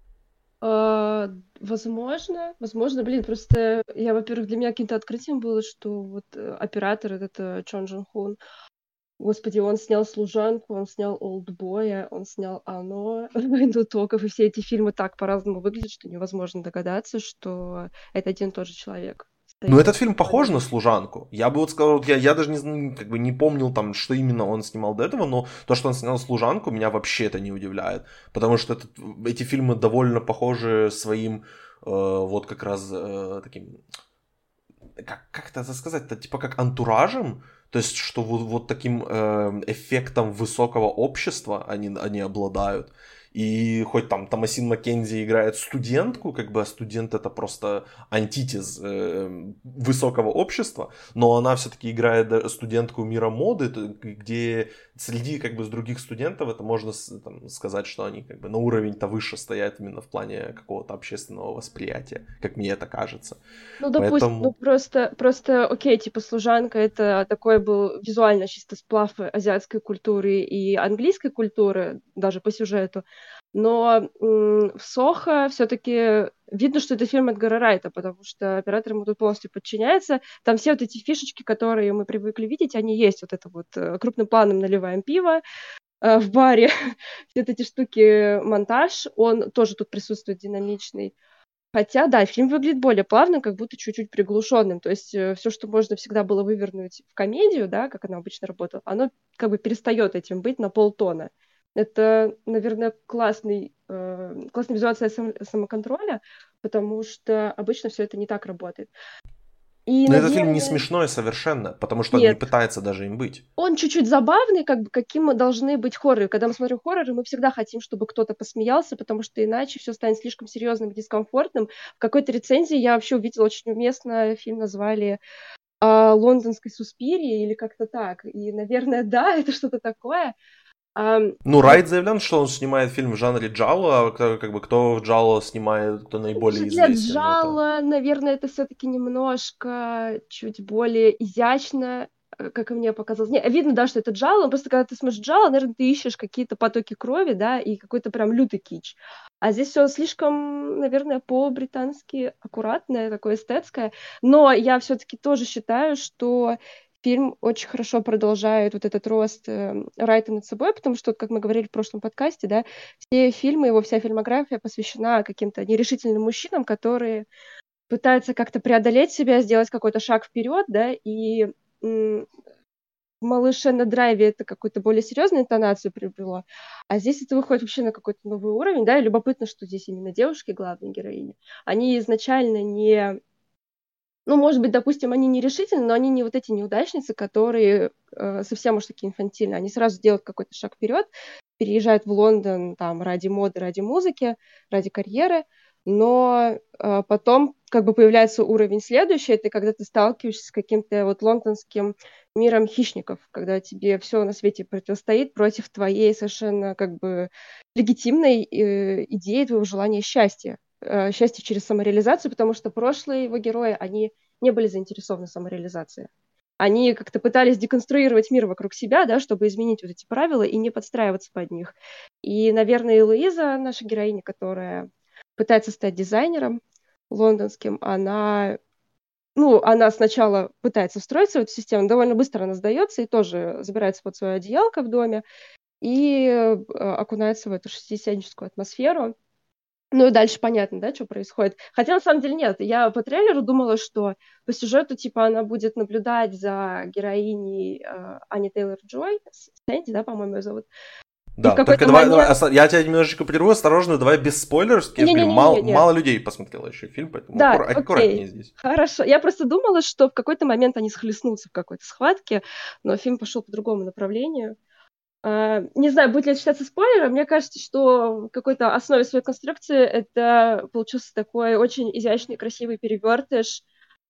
Возможно, блин, просто я, во-первых, для меня каким-то открытием было, что вот оператор этот Чон Джон Хун, господи, он снял «Служанку», он снял «Олдбоя», он снял «Оно», «Войну токов», и все эти фильмы так по-разному выглядят, что невозможно догадаться, что это один и тот же человек. Ну, этот фильм похож на «Служанку». Я бы вот сказал, я даже не, как бы не помнил, там, что именно он снимал до этого, но то, что он снял «Служанку», меня вообще это не удивляет. Потому что эти фильмы довольно похожи своим, вот как раз таким, как это сказать, это типа как антуражем, то есть, что вот таким эффектом высокого общества они обладают. И хоть там Томасин Маккензи играет студентку, как бы студент это просто антитез высокого общества, но она все-таки играет студентку мира моды, где среди как бы с других студентов это можно там, сказать, что они как бы на уровень-то выше стоят именно в плане какого-то общественного восприятия, как мне это кажется. Ну, допустим, ну просто, окей, типа «Служанка» — это такой был визуально чисто сплав азиатской культуры и английской культуры, даже по сюжету. Но в «Сохо» все-таки видно, что это фильм Эдгара Райта, потому что оператор ему тут полностью подчиняется. Там все вот эти фишечки, которые мы привыкли видеть, они есть. Вот это вот крупным планом наливаем пиво в баре, все эти штуки, монтаж, он тоже тут присутствует динамичный. Хотя, да, фильм выглядит более плавным, как будто чуть-чуть приглушенным. То есть все, что можно всегда было вывернуть в комедию, да, как она обычно работала, оно как бы перестает этим быть на полтона. Это, наверное, классная визуация самоконтроля, потому что обычно все это не так работает. И, но наверное, этот фильм не смешной совершенно, потому что он не пытается даже им быть. Он чуть-чуть забавный, как бы каким мы должны быть хорроры. Когда мы смотрим хорроры, мы всегда хотим, чтобы кто-то посмеялся, потому что иначе все станет слишком серьезным и дискомфортным. В какой-то рецензии я вообще увидела очень уместно, фильм назвали «Лондонской Суспирии» или как-то так. И, наверное, да, это что-то такое. Ну, Райт заявлял, что он снимает фильм в жанре джалло, а как бы кто в джалло снимает, кто наиболее известен. Для джалло, наверное, это все-таки немножко чуть более изящно, как и мне показалось. Не, видно, да, что это джалло, просто когда ты смотришь джалло, наверное, ты ищешь какие-то потоки крови, да, и какой-то прям лютый кич. А здесь все слишком, наверное, по-британски аккуратное, такое эстетское. Но я все-таки тоже считаю, что фильм очень хорошо продолжает вот этот рост Райта над собой, потому что, как мы говорили в прошлом подкасте, да, все фильмы, его вся фильмография посвящена каким-то нерешительным мужчинам, которые пытаются как-то преодолеть себя, сделать какой-то шаг вперед, да, и в «Малыше на драйве» это какую-то более серьезную интонацию приобрело, а здесь это выходит вообще на какой-то новый уровень, да, и любопытно, что здесь именно девушки, главные героини, они изначально не... Ну, может быть, допустим, они не решительны, но они не вот эти неудачницы, которые совсем уж такие инфантильные. Они сразу делают какой-то шаг вперед, переезжают в Лондон там ради моды, ради музыки, ради карьеры. Но потом как бы появляется уровень следующий, это когда ты сталкиваешься с каким-то вот лондонским миром хищников, когда тебе все на свете противостоит против твоей совершенно как бы легитимной идеи, твоего желания счастья. Счастье через самореализацию, потому что прошлые его герои, они не были заинтересованы в самореализации. Они как-то пытались деконструировать мир вокруг себя, да, чтобы изменить вот эти правила и не подстраиваться под них. И, наверное, Луиза, наша героиня, которая пытается стать дизайнером лондонским, она сначала пытается встроиться в эту систему, довольно быстро она сдается и тоже забирается под свое одеялко в доме и окунается в эту шестидесятническую атмосферу. Ну и дальше понятно, да, что происходит. Хотя на самом деле нет. Я по трейлеру думала, что по сюжету, типа, она будет наблюдать за героиней Ани Тейлор-Джой, Сэнди, да, по-моему, ее зовут. И в Да, только какой-то давай, момент... я тебя немножечко прерву, осторожно, давай без спойлеров. Я же говорю, Не-не-не-не-не. мало людей посмотрело еще фильм, поэтому Да, аккуратнее окей, здесь. хорошо. Я просто думала, что в какой-то момент они схлестнутся в какой-то схватке, но фильм пошел по другому направлению. Не знаю, будет ли это считаться спойлером. Мне кажется, что в какой-то основе своей конструкции это получился такой очень изящный, красивый перевертыш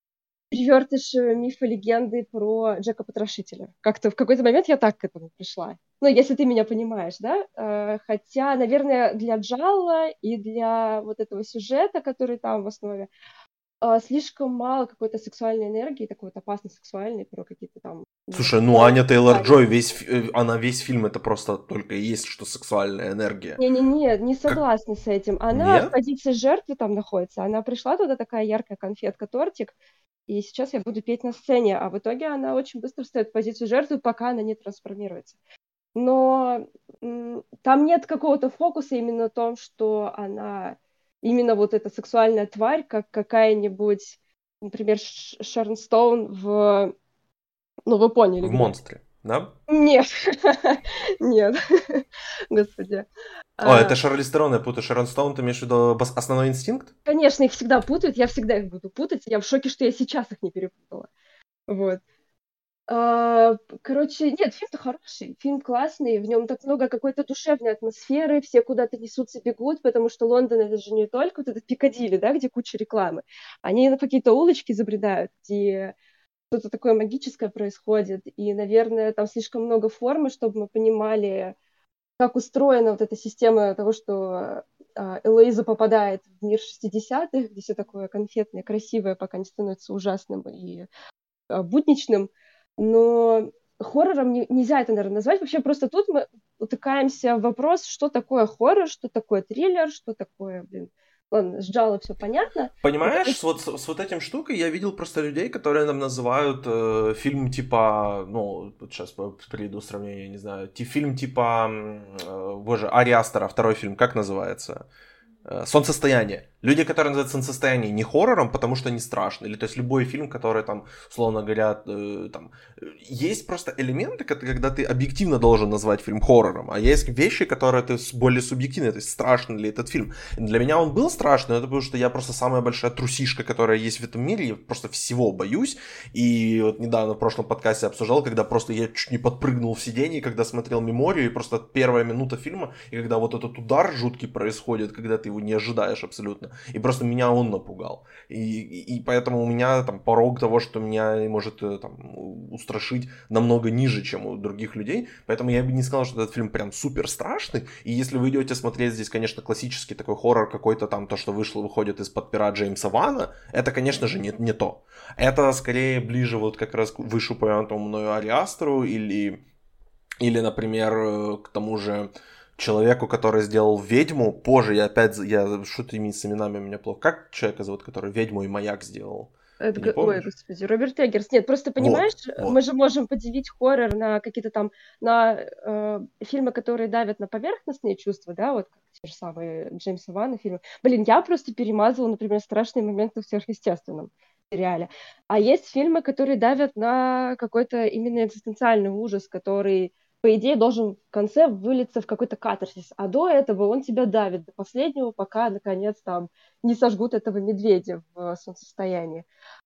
мифа легенды про Джека Потрошителя. Как-то в какой-то момент я так к этому пришла. Ну, если ты меня понимаешь, да? Хотя, наверное, для Джалла и для вот этого сюжета, который там в основе, слишком мало какой-то сексуальной энергии, такой вот опасной сексуальной, про какие-то там... Слушай, ну Аня Тейлор-Джой, она весь фильм это просто только и есть, что сексуальная энергия. Не-не-не, не Как? согласна с этим. Она в Нет? позиции жертвы там находится. Она пришла туда такая яркая конфетка-тортик, и сейчас я буду петь на сцене. А в итоге она очень быстро встает в позицию жертвы, пока она не трансформируется. Но там нет какого-то фокуса именно в том, что она именно вот эта сексуальная тварь, как какая-нибудь, например, Шерон Стоун в... Ну, вы поняли, В где. «Монстре», да? Нет, нет, господи. О, это Шарлиз Терон, я путаю. Шерон Стоун, ты имеешь в виду «Основной инстинкт»? Конечно, их всегда путают, я всегда их буду путать. Я в шоке, что я сейчас их не перепутала. Вот. Короче, нет, фильм-то хороший, фильм классный, в нем так много какой-то душевной атмосферы, все куда-то несутся, бегут, потому что Лондон — это же не только вот этот Пикадилли, да, где куча рекламы. Они на какие-то улочки забредают, где что-то такое магическое происходит, и, наверное, там слишком много формы, чтобы мы понимали, как устроена вот эта система того, что Элоиза попадает в мир 60-х, где все такое конфетное, красивое, пока не становится ужасным и будничным. Но хоррором нельзя это, наверное, назвать. Вообще просто тут мы утыкаемся в вопрос, что такое хоррор, что такое триллер, что такое, Ладно, с Джало все понятно. Понимаешь, с вот этим штукой я видел просто людей, которые нам называют фильм типа, ну, вот сейчас приведу сравнение, не знаю, фильм типа, боже, Ари Астера, второй фильм, как называется? «Солнцестояние». Люди, которые называют «Солнцестояние» не хоррором, потому что не страшно. Или то есть любой фильм, который там, условно говоря, там... Есть просто элементы, когда ты объективно должен назвать фильм хоррором, а есть вещи, которые ты более субъективны, то есть страшный ли этот фильм. Для меня он был страшный, это потому что я просто самая большая трусишка, которая есть в этом мире, я просто всего боюсь. И вот недавно в прошлом подкасте обсуждал, когда просто я чуть не подпрыгнул в сиденье, когда смотрел «Меморию», и просто первая минута фильма, и когда вот этот удар жуткий происходит, когда ты его не ожидаешь абсолютно. И просто меня он напугал. И поэтому у меня там порог того, что меня может там устрашить, намного ниже, чем у других людей. Поэтому я бы не сказал, что этот фильм прям супер страшный. И если вы идете смотреть здесь, конечно, классический такой хоррор какой-то там, то, что выходит из-под пера Джеймса Вана, это, конечно же, не то. Это скорее ближе вот как раз к вышеупомянутому мною Ари Астеру или, например, к тому же человеку, который сделал «Ведьму». Позже что-то с именами у меня плохо. Как человека зовут, который «Ведьму» и «Маяк» сделал? Ты не Ой, помнишь? господи, Роберт Эггерс. Нет, просто понимаешь, Вот. мы же можем поделить хоррор на какие-то там, на фильмы, которые давят на поверхностные чувства, да, вот как те же самые Джеймса Вана фильмы. Блин, я просто перемазывала, например, страшные моменты в «Сверхъестественном» сериале. А есть фильмы, которые давят на какой-то именно экзистенциальный ужас, который, по идее, должен в конце вылиться в какой-то катарсис. А до этого он тебя давит до последнего, пока, наконец, там не сожгут этого медведя в солнцестоянии.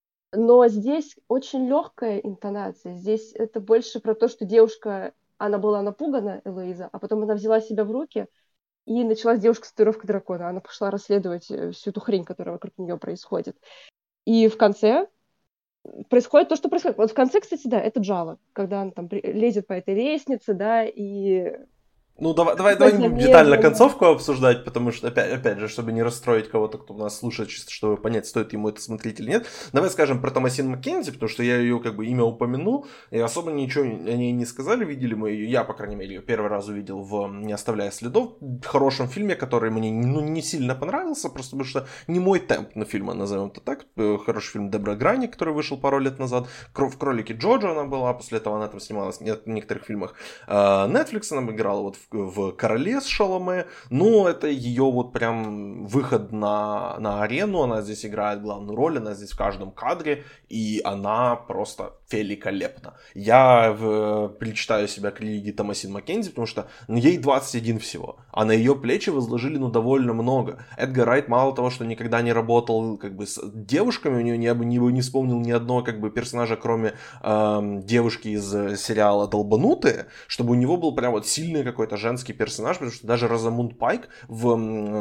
Но здесь очень легкая интонация. Здесь это больше про то, что девушка, она была напугана, Элоиза, а потом она взяла себя в руки и началась девушка с татуировкой дракона. Она пошла расследовать всю эту хрень, которая вокруг нее происходит. И в конце происходит то, что происходит. Вот в конце, кстати, да, это Джала, когда она там лезет по этой лестнице, да, и... Ну, давай не будем детально концовку обсуждать, потому что, опять же, чтобы не расстроить кого-то, кто нас слушает, чисто чтобы понять, стоит ему это смотреть или нет. Давай скажем про Томасин Маккензи, потому что я ее как бы имя упомянул, и особо ничего о ней не сказали, видели мы ее, я, по крайней мере, ее первый раз увидел в «Не оставляя следов», в хорошем фильме, который мне не сильно понравился, просто потому что не мой темп на фильм, назовем это так. Хороший фильм Дебра Грани, который вышел пару лет назад, в «Кролике Джоджо» она была, после этого она там снималась в некоторых фильмах. Netflix она играла вот в «Короле» с Шаломе, но это ее вот прям выход на арену, она здесь играет главную роль, она здесь в каждом кадре, и она просто великолепна. Я причитаю себя к религии Томасин Маккензи, потому что ей 21 всего, а на ее плечи возложили довольно много. Эдгар Райт мало того, что никогда не работал как бы с девушками, у нее не вспомнил ни одного как бы персонажа, кроме девушки из сериала «Долбанутые», чтобы у него был прям вот сильный какой-то женский персонаж, потому что даже Розамунд Пайк в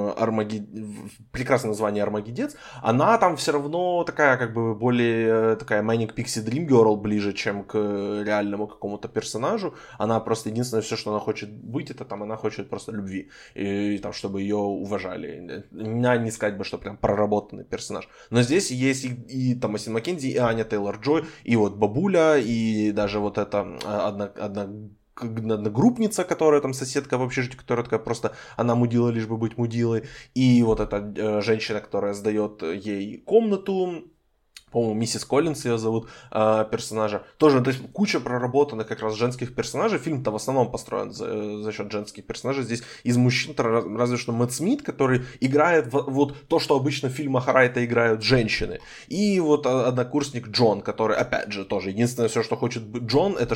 прекрасное название «Армагеддец», она там все равно такая как бы более такая Manic Pixie Dream Girl ближе, чем к реальному какому-то персонажу. Она просто единственное, все, что она хочет быть, это там она хочет просто любви, и там, чтобы ее уважали. Не сказать бы, что прям проработанный персонаж. Но здесь есть и Томасин Маккензи, и Аня Тейлор-Джой, и вот бабуля, и даже вот эта одногруппница, которая там соседка в общежитии, которая такая просто, она мудила, лишь бы быть мудилой, и вот эта женщина, которая сдает ей комнату, по-моему, миссис Коллинс ее зовут, персонажа. Тоже, то есть, куча проработанных как раз женских персонажей. Фильм-то в основном построен за счет женских персонажей. Здесь из мужчин разве что Мэтт Смит, который играет вот то, что обычно в фильмах Райта играют женщины. И вот однокурсник Джон, который, опять же, тоже единственное все, что хочет Джон, это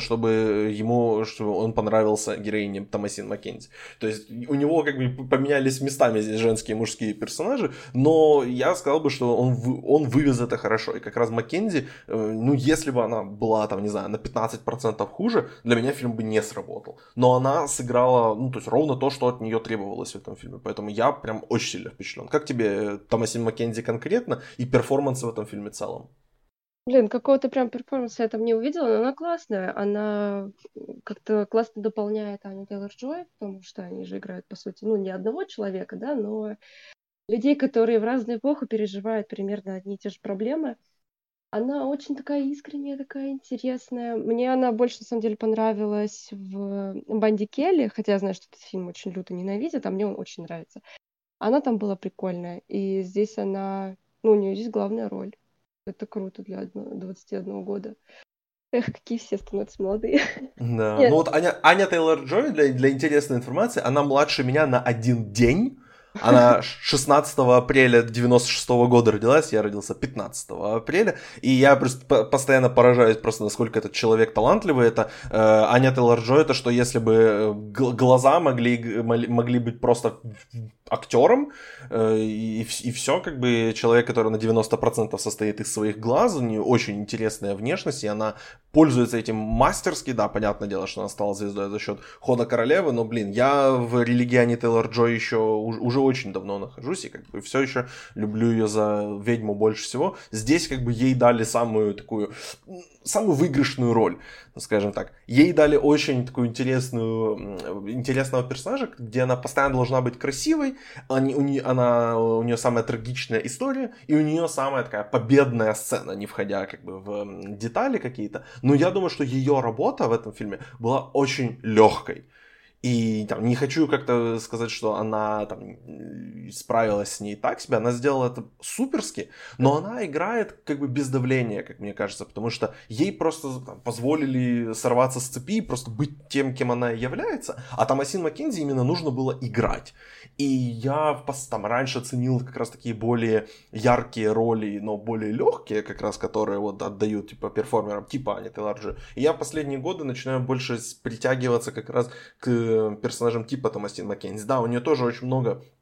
чтобы он понравился героине Томасин Маккензи. То есть у него как бы поменялись местами здесь женские и мужские персонажи, но я сказал бы, что он вывез это хорошо. И как раз Маккензи, ну, если бы она была, там, не знаю, на 15% хуже, для меня фильм бы не сработал. Но она сыграла, ну, то есть ровно то, что от нее требовалось в этом фильме. Поэтому я прям очень сильно впечатлен. Как тебе Томасин Маккензи конкретно и перформансы в этом фильме в целом? Блин, какого-то прям перформанса я там не увидела, но она классная. Она как-то классно дополняет Аню Тейлор-Джой, потому что они же играют, по сути, ну, не одного человека, да, но людей, которые в разную эпоху переживают примерно одни и те же проблемы. Она очень такая искренняя, такая интересная. Мне она больше, на самом деле, понравилась в «Банди Келли», хотя я знаю, что этот фильм очень люто ненавидят, а мне он очень нравится. Она там была прикольная, и здесь она... Ну, у нее здесь главная роль. Это круто для 21 года. Эх, какие все становятся молодые. Да, Нет, ну вот Аня Тейлор-Джой, для интересной информации, она младше меня на один день. Она 16 апреля 96 года родилась, я родился 15 апреля, и я просто постоянно поражаюсь просто, насколько этот человек талантливый. Это Аня Тейлор-Джой, это что если бы глаза могли быть просто актером, и все, как бы человек, который на 90% состоит из своих глаз, у нее очень интересная внешность, и она пользуется этим мастерски, да, понятное дело, что она стала звездой за счет «Хода королевы», но, блин, я в религии Ани Тейлор-Джой еще уже очень давно нахожусь, и как бы все еще люблю ее за ведьму больше всего. Здесь как бы ей дали самую выигрышную роль, скажем так. Ей дали очень такую интересного персонажа, где она постоянно должна быть красивой, у нее самая трагичная история, и у нее самая такая победная сцена, не входя как бы в детали какие-то. Но я думаю, что ее работа в этом фильме была очень легкой. И там, не хочу как-то сказать, что она там справилась с ней так себе, она сделала это суперски, но она играет как бы без давления, как мне кажется, потому что ей просто там позволили сорваться с цепи, просто быть тем, кем она является, а Томасин Маккензи именно нужно было играть. И я там раньше ценил как раз такие более яркие роли, но более легкие, как раз которые вот отдают типа перформерам, типа Ани Тейлор-Джой. И я в последние годы начинаю больше притягиваться как раз к персонажам типа Томасин Маккензи. Да, у нее тоже очень много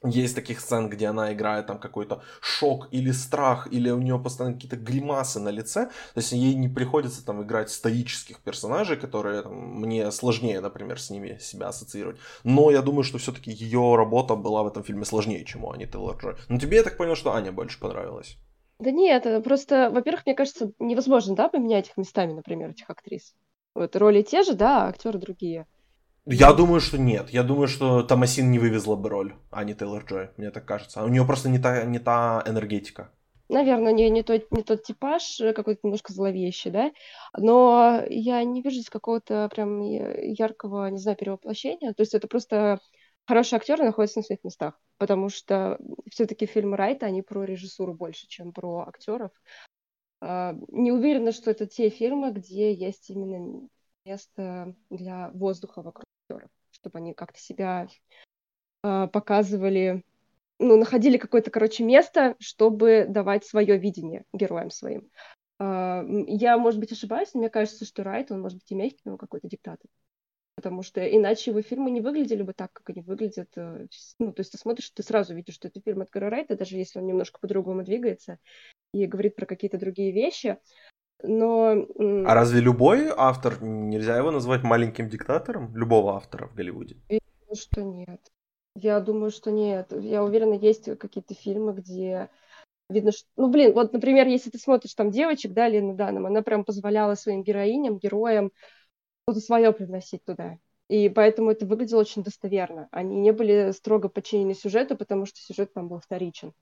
Есть таких сцен, где она играет там какой-то шок или страх, или у нее постоянно какие-то гримасы на лице. То есть ей не приходится там играть стоических персонажей, которые там, мне сложнее, например, с ними себя ассоциировать. Но я думаю, что все-таки ее работа была в этом фильме сложнее, чем у Ани Тейлор-Джой. Но тебе, я так понял, что Аня больше понравилась. Да нет, просто, во-первых, мне кажется, невозможно, да, поменять их местами, например, этих актрис. Вот роли те же, да, а актеры другие. Я думаю, что нет. Я думаю, что Томасин не вывезла бы роль Ани Тейлор-Джой, мне так кажется. У нее просто не та энергетика. Наверное, не тот типаж, какой-то немножко зловещий, да, но я не вижу здесь какого-то прям яркого, не знаю, перевоплощения. То есть это просто хорошие актеры находятся на своих местах, потому что все-таки фильмы Райта, они про режиссуру больше, чем про актеров. Не уверена, что это те фильмы, где есть именно место для воздуха вокруг актеров, чтобы они как-то себя показывали, ну, находили какое-то, короче, место, чтобы давать свое видение героям своим. Я, может быть, ошибаюсь, но мне кажется, что Райт, он может быть и мягкий, но какой-то диктатор. Потому что иначе его фильмы не выглядели бы так, как они выглядят. Ну, то есть ты смотришь, ты сразу видишь, что это фильм Эдгара Райта, даже если он немножко по-другому двигается и говорит про какие-то другие вещи. Но... А разве любой автор, нельзя его назвать маленьким диктатором? Любого автора в Голливуде? Я думаю, что нет. Я думаю, что нет. Я уверена, есть какие-то фильмы, где видно, что... Ну, блин, вот, например, если ты смотришь там девочек, да, Лену Данном, она прям позволяла своим героиням, героям что-то свое привносить туда. И поэтому это выглядело очень достоверно. Они не были строго подчинены сюжету, потому что сюжет там был вторичен.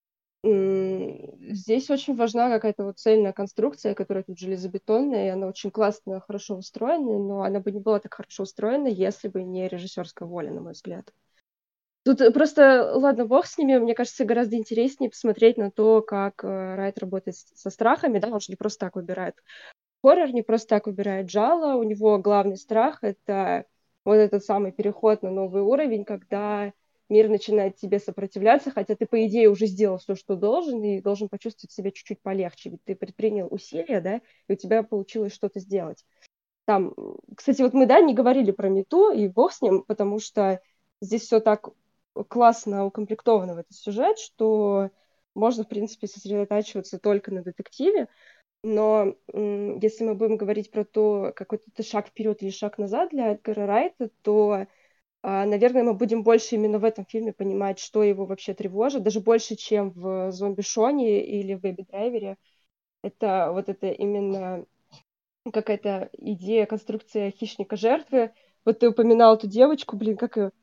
Здесь очень важна какая-то вот цельная конструкция, которая тут железобетонная, и она очень классно, хорошо устроена, но она бы не была так хорошо устроена, если бы не режиссерская воля, на мой взгляд. Тут просто, ладно, бог с ними, мне кажется, гораздо интереснее посмотреть на то, как Райт работает со страхами, да, он же не просто так выбирает хоррор, не просто так выбирает джалло, у него главный страх — это вот этот самый переход на новый уровень, когда мир начинает тебе сопротивляться, хотя ты, по идее, уже сделал все, что должен, и должен почувствовать себя чуть-чуть полегче, ведь ты предпринял усилия, да, и у тебя получилось что-то сделать. Там, кстати, вот мы, да, не говорили про Мету, и бог с ним, потому что здесь все так классно укомплектовано в этот сюжет, что можно, в принципе, сосредотачиваться только на детективе. Но если мы будем говорить про то, какой-то шаг вперед или шаг назад для Эдгара Райта, то, наверное, мы будем больше именно в этом фильме понимать, что его вообще тревожит, даже больше, чем в «Зомби Шоне» или в «Бэби Драйвере». Это вот это именно какая-то идея, конструкция хищника-жертвы. Вот ты упоминал эту девочку, блин, как ее,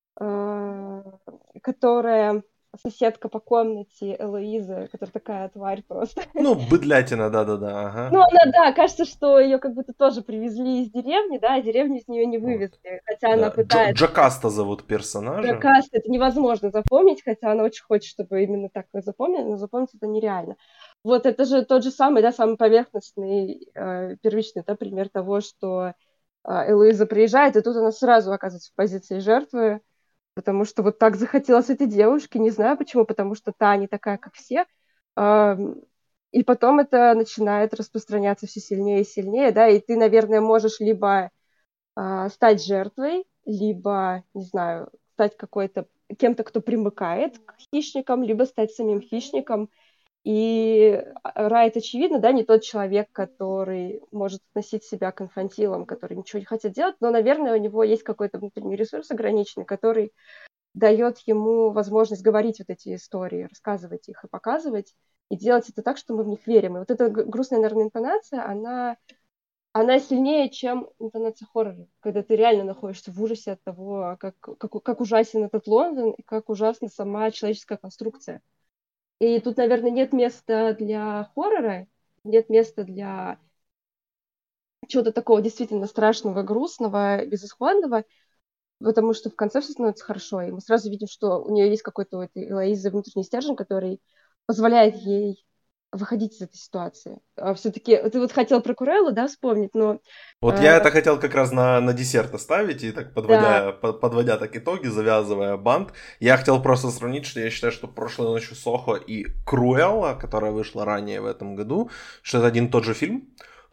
которая соседка по комнате Элоизы, которая такая тварь просто. Ну, быдлятина, да-да-да, ага. Ну, она, да, кажется, что ее как будто тоже привезли из деревни, да, а деревню из нее не Вот. вывезли, хотя она Да. пытается... Джакаста зовут персонажа. Джакаста, это невозможно запомнить, хотя она очень хочет, чтобы именно так ее запомнили, но запомнить это нереально. Вот это же тот же самый, да, самый поверхностный, первичный, да, пример того, что Элоиза приезжает, и тут она сразу оказывается в позиции жертвы, потому что вот так захотелось этой девушке, не знаю почему, потому что та не такая, как все. И потом это начинает распространяться все сильнее и сильнее, да, и ты, наверное, можешь либо стать жертвой, либо, не знаю, стать кем-то, кто примыкает к хищникам, либо стать самим хищником. И Райт, очевидно, да, не тот человек, который может относить себя к инфантилам, которые ничего не хотят делать, но, наверное, у него есть какой-то внутренний ресурс ограниченный, который дает ему возможность говорить вот эти истории, рассказывать их и показывать, и делать это так, что мы в них верим. И вот эта грустная, наверное, интонация, она сильнее, чем интонация хоррора, когда ты реально находишься в ужасе от того, как ужасен этот Лондон и как ужасна сама человеческая конструкция. И тут, наверное, нет места для хоррора, нет места для чего-то такого действительно страшного, грустного, безысходного, потому что в конце все становится хорошо, и мы сразу видим, что у нее есть какой-то у этой Элоизы внутренний стержень, который позволяет ей выходить из этой ситуации. Все-таки ты вот хотел про Куреллу, да, вспомнить, но... Вот я это хотел как раз на десерт оставить, и так подводя так итоги, завязывая бант, я хотел просто сравнить, что я считаю, что «Прошлой ночью в Сохо» и «Круэлла», которая вышла ранее в этом году, что это один и тот же фильм,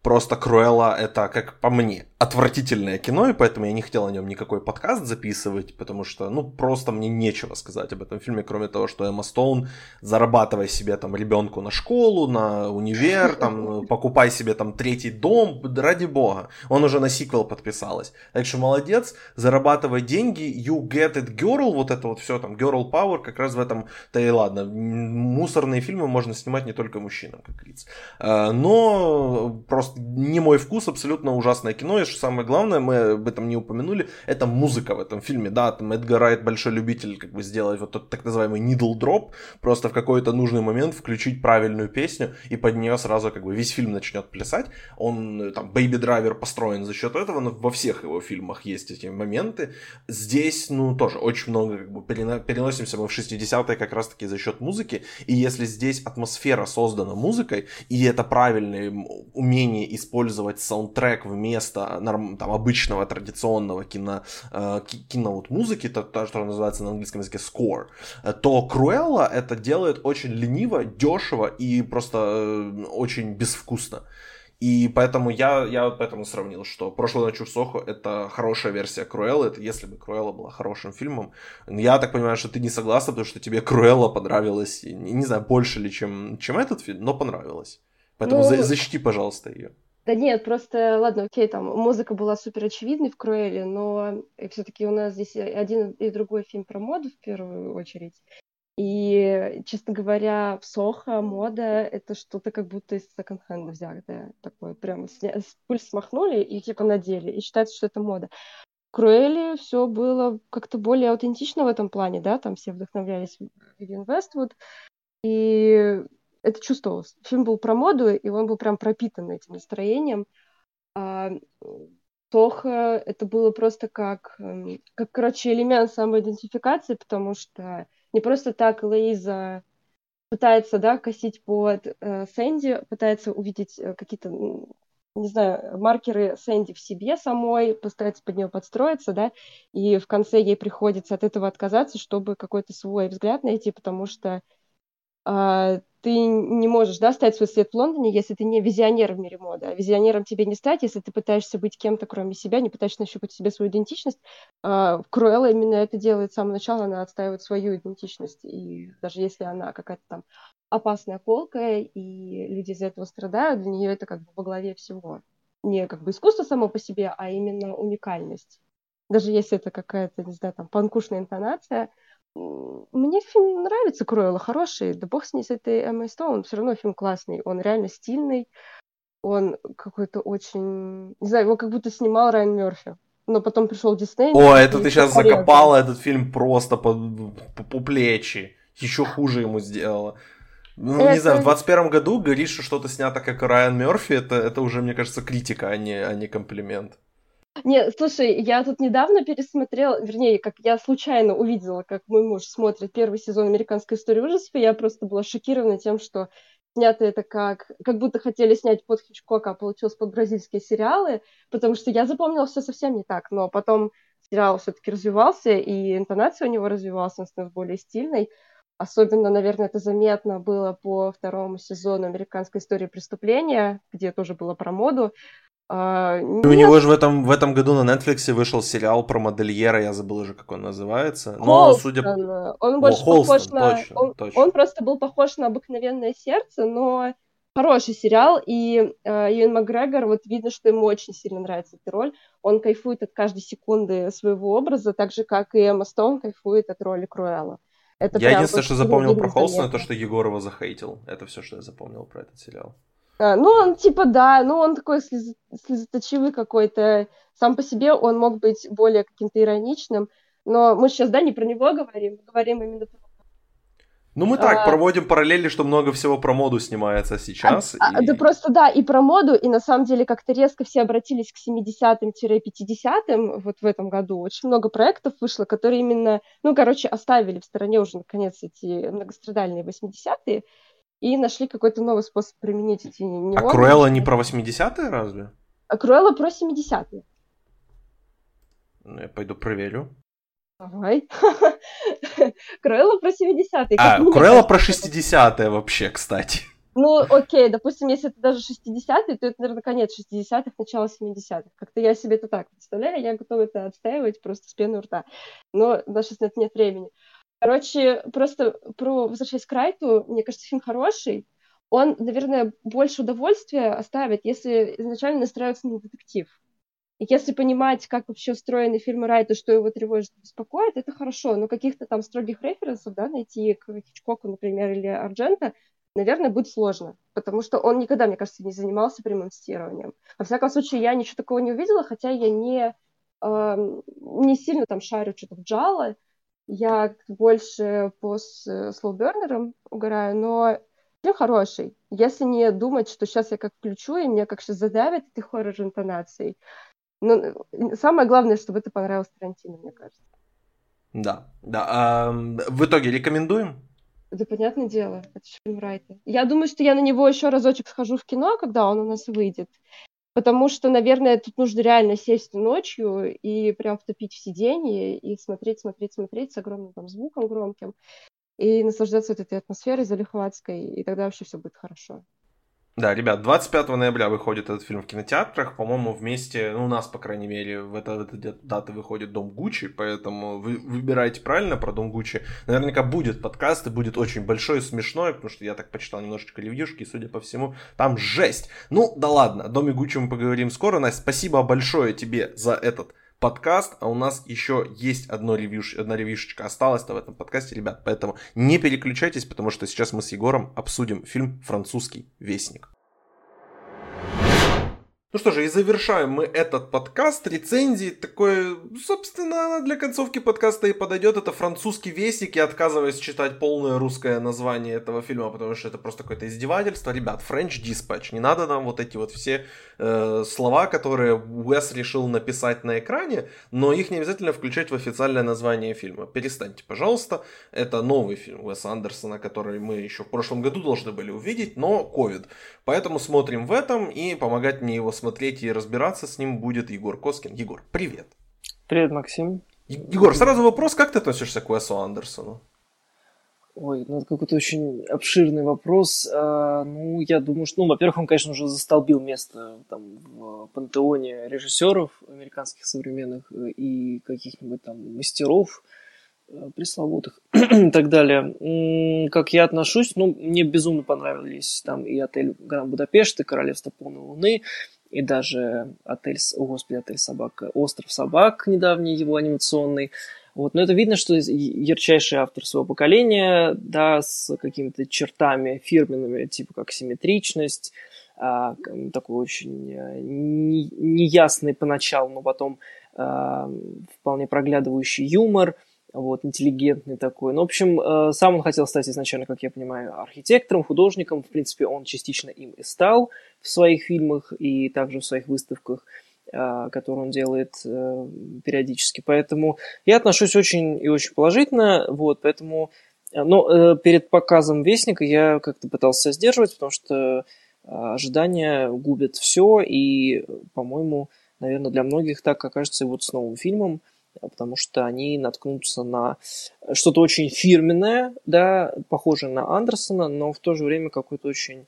Просто Круэлла это, как по мне, отвратительное кино, и поэтому я не хотел о нем никакой подкаст записывать, потому что, просто мне нечего сказать об этом фильме, кроме того, что Эмма Стоун, зарабатывай себе там ребенку на школу, на универ, там, покупай себе там третий дом, ради бога. Он уже на сиквел подписалась. Так что молодец, зарабатывай деньги, you get it girl, вот это вот все там, girl power, как раз в этом-то и ладно. Мусорные фильмы можно снимать не только мужчинам, как говорится. Но просто не мой вкус, абсолютно ужасное кино, и что самое главное, мы об этом не упомянули, это музыка в этом фильме, да, там Эдгар Райт большой любитель как бы сделать вот тот так называемый needle drop, просто в какой-то нужный момент включить правильную песню, и под нее сразу как бы весь фильм начнет плясать, он, там, Baby Driver построен за счет этого, но во всех его фильмах есть эти моменты, здесь, тоже очень много, как бы, переносимся мы в 60-е как раз-таки за счет музыки, и если здесь атмосфера создана музыкой, и это правильное умение использовать саундтрек вместо там, обычного традиционного кино вот музыки, то, что называется на английском языке score, то Круэлла это делает очень лениво, дешево и просто очень безвкусно. И поэтому я поэтому сравнил, что «Прошлой ночью в Сохо» — это хорошая версия Круэллы, это если бы Круэлла была хорошим фильмом. Я так понимаю, что ты не согласна, потому что тебе Круэлла понравилась, не знаю, больше ли, чем этот фильм, но понравилась. Поэтому защити, пожалуйста, ее. Да нет, просто, ладно, окей, там музыка была супер очевидной в Круэлле, но все-таки у нас здесь один и другой фильм про моду в первую очередь. И, честно говоря, в Сохо мода — это что-то как будто из секонд-хенда взятое. Такое прямо пульс смахнули и типа надели, и считается, что это мода. В Круэлле все было как-то более аутентично в этом плане, да, там все вдохновлялись Вивиан Вествуд, и это чувствовалось. Фильм был про моду, и он был прям пропитан этим настроением. А Сохо это было просто как, короче, элемент самоидентификации, потому что не просто так Лоиза пытается, да, косить под Сэнди, пытается увидеть какие-то, не знаю, маркеры Сэнди в себе самой, пытается под нее подстроиться, да, и в конце ей приходится от этого отказаться, чтобы какой-то свой взгляд найти, потому что ты не можешь, да, стать свой след в Лондоне, если ты не визионер в мире моды. А визионером тебе не стать, если ты пытаешься быть кем-то, кроме себя, не пытаешься нащупать в себе свою идентичность. Круэлла именно это делает с самого начала, она отстаивает свою идентичность. И даже если она какая-то там опасная, колкая, и люди из-за этого страдают, для нее это как бы во главе всего. Не как бы искусство само по себе, а именно уникальность. Даже если это какая-то, не знаю, там, панкушная интонация. Мне фильм нравится, Круэлла, хороший, да бог с ней, с этой Эммой Стоун, все равно фильм классный, он реально стильный, он какой-то очень, не знаю, его как будто снимал Райан Мерфи, но потом пришел Дисней. О, это ты сейчас закопала этот фильм просто по плечи, еще хуже ему сделала. Не знаю, в 21 году говоришь, что что-то снято как Райан Мерфи, это уже, мне кажется, критика, а не комплимент. Нет, слушай, я тут недавно пересмотрела, вернее, как я случайно увидела, как мой муж смотрит первый сезон «Американской истории ужасов», и я просто была шокирована тем, что снято это как будто хотели снять под Хичкока, а получилось под бразильские сериалы, потому что я запомнила все совсем не так, но потом сериал все-таки развивался, и интонация у него развивалась, он становился более стильной. Особенно, наверное, это заметно было по второму сезону «Американской истории преступления», где тоже было про моду. У него же в этом году на Netflix вышел сериал про модельера, я забыл уже, как он называется. Но, судя... Он больше похож на... Точно. Он просто был похож на «Обыкновенное сердце», но хороший сериал, и Юэн Макгрегор, вот видно, что ему очень сильно нравится эта роль. Он кайфует от каждой секунды своего образа, так же, как и Эмма Стоун кайфует от роли Круэлла. Я единственное, что запомнил про Холстона, то, что Егор его захейтил. Это все, что я запомнил про этот сериал. Он типа, да, он такой слезоточивый какой-то. Сам по себе он мог быть более каким-то ироничным, но мы сейчас, да, не про него говорим, мы говорим именно про... Мы так проводим параллели, что много всего про моду снимается сейчас. Да просто, да, и про моду, и на самом деле как-то резко все обратились к 70-м-50-м вот в этом году. Очень много проектов вышло, которые именно, оставили в стороне уже, наконец, эти многострадальные 80-е, и нашли какой-то новый способ применить эти неоны. А Круэлла не про 80-е разве? А Круэлла про 70-е. Я пойду проверю. Давай. Круэлла про 70-е. Круэлла про 60-е вообще, кстати. Ну, окей, допустим, если это даже 60-е, то это, наверное, конец 60-х, начало 70-х. Как-то я себе это так представляю, я готова это отстаивать просто с пены у рта. Но у нас сейчас на это нет времени. Короче, просто возвращаясь к Райту, мне кажется, фильм хороший. Он, наверное, больше удовольствия оставит, если изначально настраиваться на детектив. И если понимать, как вообще устроены фильмы Райта, что его тревожит, беспокоит, это хорошо. Но каких-то там строгих референсов, да, найти к Хичкоку, например, или Арджента, наверное, будет сложно. Потому что он никогда, мне кажется, не занимался прямым цитированием. Во всяком случае, я ничего такого не увидела, хотя я не сильно там шарю что-то в джало. Я больше по слоубернерам угораю, но фильм хороший. Если не думать, что сейчас я как включу, и меня как сейчас задавит этой хоррор-интонацией. Но самое главное, чтобы это понравилось Тарантино, мне кажется. Да, да. В итоге рекомендуем? Это понятное дело, это фильм Райта. Я думаю, что я на него еще разочек схожу в кино, когда он у нас выйдет. Потому что, наверное, тут нужно реально сесть ночью и прям втопить в сиденье и смотреть с огромным там звуком громким и наслаждаться вот этой атмосферой залихватской, и тогда вообще все будет хорошо. Да, ребят, 25 ноября выходит этот фильм в кинотеатрах. По-моему, вместе, ну, у нас, по крайней мере, в эту дату выходит «Дом Гуччи», поэтому вы выбираете правильно про «Дом Гуччи». Наверняка будет подкаст, и будет очень большой и смешной, потому что я так почитал немножечко ревьюшки, и, судя по всему, там жесть. Ну, да ладно, о «Доме Гуччи» мы поговорим скоро. Настя, спасибо большое тебе за этот подкаст, а у нас еще есть одна ревьюшечка осталась-то в этом подкасте, ребят, поэтому не переключайтесь, потому что сейчас мы с Егором обсудим фильм «Французский вестник». Ну что же, и завершаем мы этот подкаст рецензией такой, собственно, для концовки подкаста и подойдет. Это «Французский вестник». Я отказываюсь читать полное русское название этого фильма, потому что это просто какое-то издевательство. Ребят, French Dispatch. Не надо нам вот эти вот все слова, которые Уэс решил написать на экране, но их не обязательно включать в официальное название фильма. Перестаньте, пожалуйста. Это новый фильм Уэса Андерсона, который мы еще в прошлом году должны были увидеть, но ковид. Поэтому смотрим в этом, и помогать мне его смотреть и разбираться с ним будет Егор Коскин. Егор, привет. Привет, Максим. Егор, сразу вопрос, как ты относишься к Уэсу Андерсону? Ой, ну это какой-то очень обширный вопрос. Ну, я думаю, что, во-первых, он, конечно, уже застолбил место там в пантеоне режиссеров американских современных и каких-нибудь там мастеров пресловутых и так далее. Как я отношусь? Ну, мне безумно понравились там и отель Гранд Будапешт, и Королевство полной луны, и даже отель собак, Остров собак, недавний его анимационный. Вот. Но это видно, что ярчайший автор своего поколения, да, с какими-то чертами фирменными, типа как симметричность, такой очень неясный поначалу, но потом вполне проглядывающий юмор, вот, интеллигентный такой. Ну, в общем, сам он хотел стать изначально, как я понимаю, архитектором, художником. В принципе, он частично им и стал в своих фильмах и также в своих выставках, которые он делает периодически. Поэтому я отношусь очень и очень положительно. Вот, поэтому, но перед показом «Вестника» я как-то пытался себя сдерживать, потому что ожидания губят все. И, по-моему, наверное, для многих так окажется и вот с новым фильмом, потому что они наткнутся на что-то очень фирменное, да, похожее на Андерсона, но в то же время какой-то очень...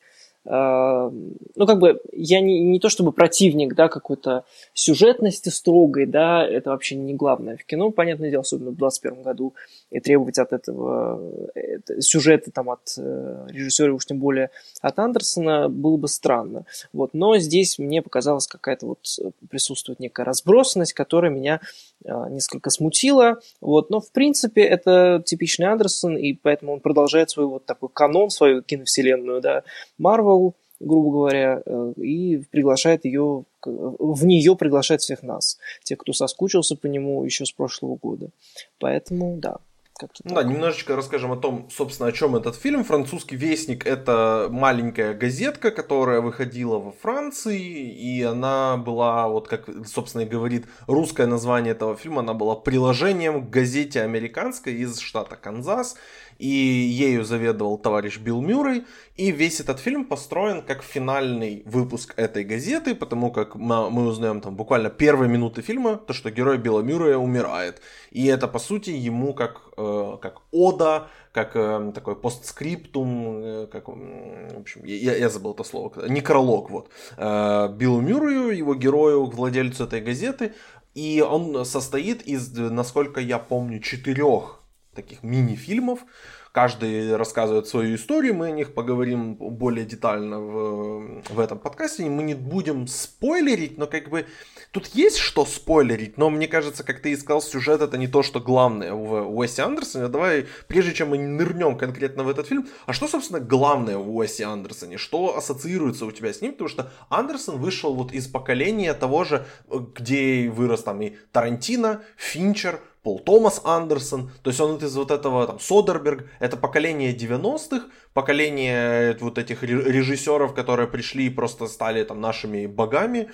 Ну, как бы, я не то чтобы противник, да, какой-то сюжетности строгой, да, это вообще не главное в кино, понятное дело, особенно в 2021 году, и требовать от этого сюжета там от режиссера, уж тем более от Андерсона, было бы странно, вот, но здесь мне показалось какая-то вот присутствует некая разбросанность, которая меня несколько смутила, вот, но в принципе это типичный Андерсон, и поэтому он продолжает свой вот такой канон, свою киновселенную, да, Марвел, грубо говоря, и приглашает ее, в нее приглашает всех нас, тех, кто соскучился по нему еще с прошлого года. Поэтому, да, как-то так. Да, немножечко расскажем о том, собственно, о чем этот фильм. «Французский вестник» — это маленькая газетка, которая выходила во Франции, и она была, вот как, собственно, и говорит русское название этого фильма, она была приложением к газете американской из штата Канзас. и ею заведовал товарищ Билл Мюррей, и весь этот фильм построен как финальный выпуск этой газеты, потому как мы узнаем там буквально первые минуты фильма, то, что герой Билла Мюррея умирает, и это, по сути, ему как ода, как такой постскриптум, как, в общем, я забыл это слово, некролог, вот, Биллу Мюррею, его герою, владельцу этой газеты, и он состоит из, насколько я помню, 4 таких мини-фильмов. Каждый рассказывает свою историю, мы о них поговорим более детально в этом подкасте. Мы не будем спойлерить, но как бы тут есть что спойлерить, но мне кажется, как ты и сказал, сюжет это не то, что главное в Уэсе Андерсоне. Давай, прежде чем мы нырнем конкретно в этот фильм, а что, собственно, главное в Уэсе Андерсоне? Что ассоциируется у тебя с ним? Потому что Андерсон вышел вот из поколения того же, где вырос там и Тарантино, Финчер, Пол Томас Андерсон, то есть он из вот этого, там, Содерберг, это поколение 90-х, поколение вот этих режиссеров, которые пришли и просто стали там нашими богами,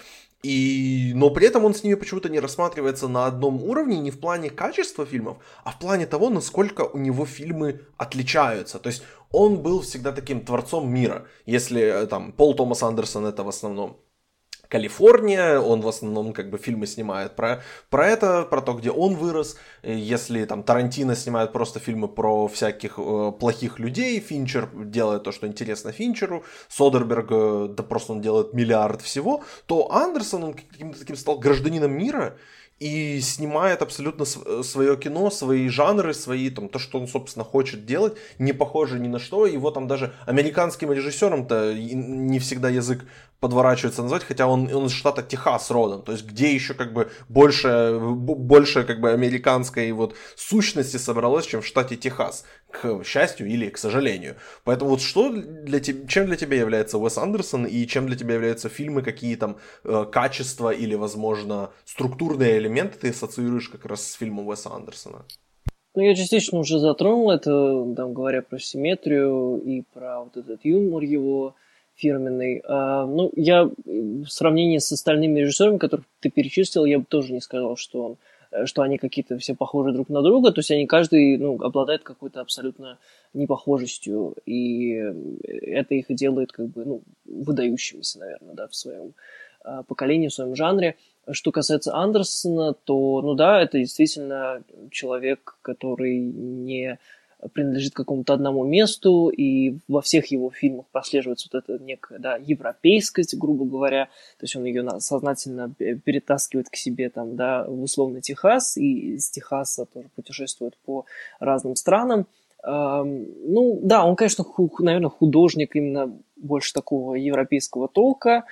но при этом он с ними почему-то не рассматривается на одном уровне, не в плане качества фильмов, а в плане того, насколько у него фильмы отличаются, то есть он был всегда таким творцом мира, если там Пол Томас Андерсон это в основном Калифорния, он в основном как бы фильмы снимает про то, где он вырос. Если там Тарантино снимает просто фильмы про всяких плохих людей, Финчер делает то, что интересно Финчеру, Содерберг, да просто он делает миллиард всего, то Андерсон, он каким-то таким стал гражданином мира и снимает абсолютно свое кино, свои жанры, там, то, что он, собственно, хочет делать, не похоже ни на что. Его там даже американским режиссером-то не всегда язык подворачивается назвать, хотя он из штата Техас родом, то есть где еще как бы больше как бы американской вот сущности собралось, чем в штате Техас, к счастью или к сожалению. Поэтому вот чем для тебя является Уэс Андерсон и чем для тебя являются фильмы, какие там качества или, возможно, структурные элементы ты ассоциируешь как раз с фильмом Уэса Андерсона? Ну, я частично уже затронул это, там, говоря про симметрию и про вот этот юмор его фирменный. Ну, я в сравнении с остальными режиссерами, которых ты перечислил, я бы тоже не сказал, что они какие-то все похожи друг на друга. То есть они каждый обладает какой-то абсолютно непохожестью. И это их и делает как бы выдающимися, наверное, да, в своем поколении, в своем жанре. Что касается Андерсона, то, это действительно человек, который не принадлежит какому-то одному месту, и во всех его фильмах прослеживается вот эта некая, европейскость, грубо говоря, то есть он ее сознательно перетаскивает к себе там, в условный Техас, и из Техаса тоже путешествует по разным странам. Он, конечно, наверное, художник именно больше такого европейского толка,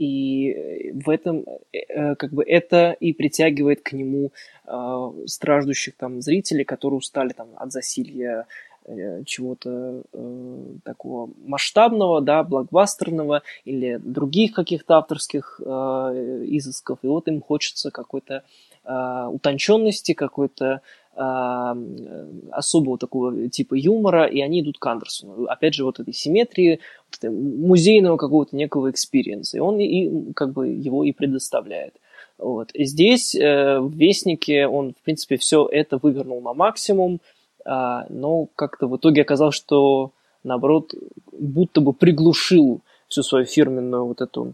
и в этом как бы это и притягивает к нему страждущих там зрителей, которые устали там от засилья чего-то такого масштабного, блокбастерного или других каких-то авторских изысков. И вот им хочется какой-то утонченности, какой-то особого такого типа юмора, и они идут к Андерсону. Опять же, вот этой симметрии, вот этой музейного какого-то некого экспириенса, и он как бы его и предоставляет. Вот. И здесь, в «Вестнике», он, в принципе, все это вывернул на максимум, но как-то в итоге оказалось, что, наоборот, будто бы приглушил всю свою фирменную вот эту,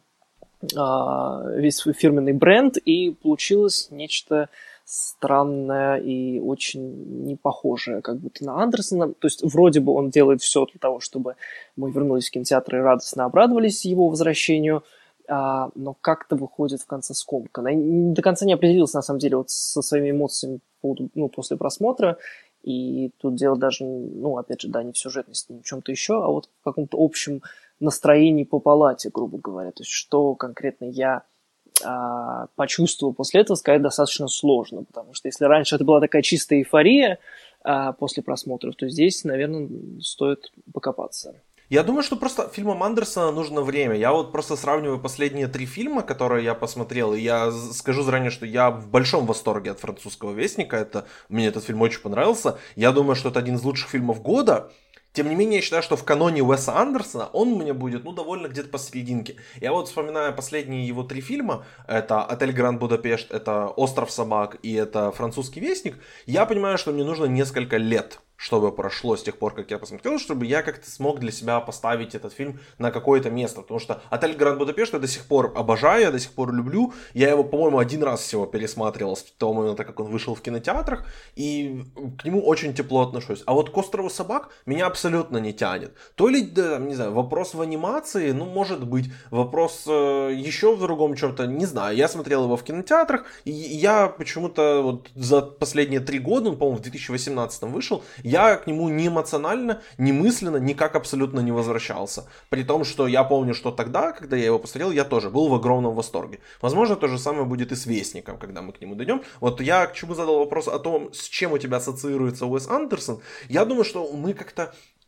весь свой фирменный бренд, и получилось нечто странное и очень непохожее как будто на Андерсона. То есть вроде бы он делает все для того, чтобы мы вернулись в кинотеатр и радостно обрадовались его возвращению, но как-то выходит в конце скомканно. Я до конца не определился, на самом деле, вот со своими эмоциями после просмотра. И тут дело даже, опять же, не в сюжетности, ни в чем-то еще, а вот в каком-то общем настроении по палате, грубо говоря. То есть что конкретно я почувствовал после этого, сказать достаточно сложно, потому что если раньше это была такая чистая эйфория после просмотров, то здесь, наверное, стоит покопаться. Я думаю, что просто фильмам Андерсона нужно время. Я вот просто сравниваю последние 3 фильма, которые я посмотрел, и я скажу заранее, что я в большом восторге от «Французского вестника». Мне этот фильм очень понравился. Я думаю, что это один из лучших фильмов года. Тем не менее, я считаю, что в каноне Уэса Андерсона он у меня будет, довольно где-то посерединке. Я вот вспоминаю последние его 3 фильма. Это «Отель Гранд Будапешт», это «Остров собак» и это «Французский вестник». Я понимаю, что мне нужно несколько лет, чтобы прошло с тех пор, как я посмотрел, чтобы я как-то смог для себя поставить этот фильм на какое-то место. Потому что «Отель Гранд Будапешт» я до сих пор обожаю, я до сих пор люблю. Я его, по-моему, один раз всего пересматривал с того момента, как он вышел в кинотеатрах, и к нему очень тепло отношусь. А вот «К острову собак» меня абсолютно не тянет. То ли, да, не знаю, вопрос в анимации, ну, может быть, вопрос еще в другом чем-то, не знаю. Я смотрел его в кинотеатрах, и я почему-то вот за последние 3 года, он, по-моему, в 2018 вышел, я к нему ни эмоционально, ни мысленно, никак абсолютно не возвращался. При том, что я помню, что тогда, когда я его посмотрел, я тоже был в огромном восторге. Возможно, то же самое будет и с «Вестником», когда мы к нему дойдем. Вот я к чему задал вопрос о том, с чем у тебя ассоциируется Уэс Андерсон. Я думаю, что мы как-то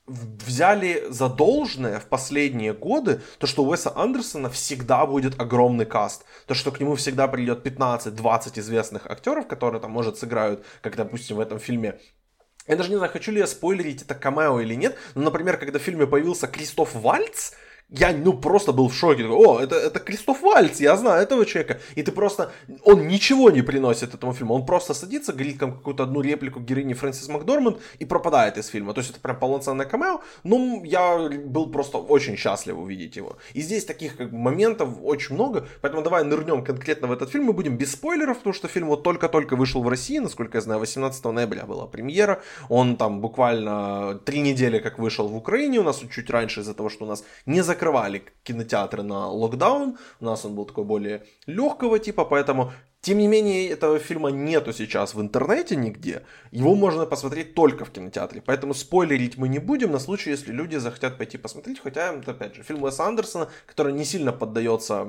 взяли за должное в последние годы то, что у Уэса Андерсона всегда будет огромный каст. То, что к нему всегда придет 15-20 известных актеров, которые там, может, сыграют, как, допустим, в этом фильме. Я даже не знаю, хочу ли я спойлерить это камео или нет, но, например, когда в фильме появился Кристоф Вальц, я, просто был в шоке. О, это Кристоф Вальц, я знаю этого человека. И ты просто... Он ничего не приносит этому фильму. Он просто садится, говорит там какую-то одну реплику героини Фрэнсис Макдорманд и пропадает из фильма. То есть это прям полноценное камео. Но я был просто очень счастлив увидеть его. И здесь таких моментов очень много. Поэтому давай нырнем конкретно в этот фильм. Мы будем без спойлеров, потому что фильм вот только-только вышел в России. Насколько я знаю, 18 ноября была премьера. Он там буквально 3 недели как вышел в Украине. У нас чуть раньше из-за того, что у нас не закрывали кинотеатры на локдаун. У нас он был такой более легкого типа, поэтому, тем не менее, этого фильма нету сейчас в интернете нигде. Его можно посмотреть только в кинотеатре. Поэтому спойлерить мы не будем на случай, если люди захотят пойти посмотреть. Хотя, опять же, фильм Уэса Андерсона, который не сильно поддается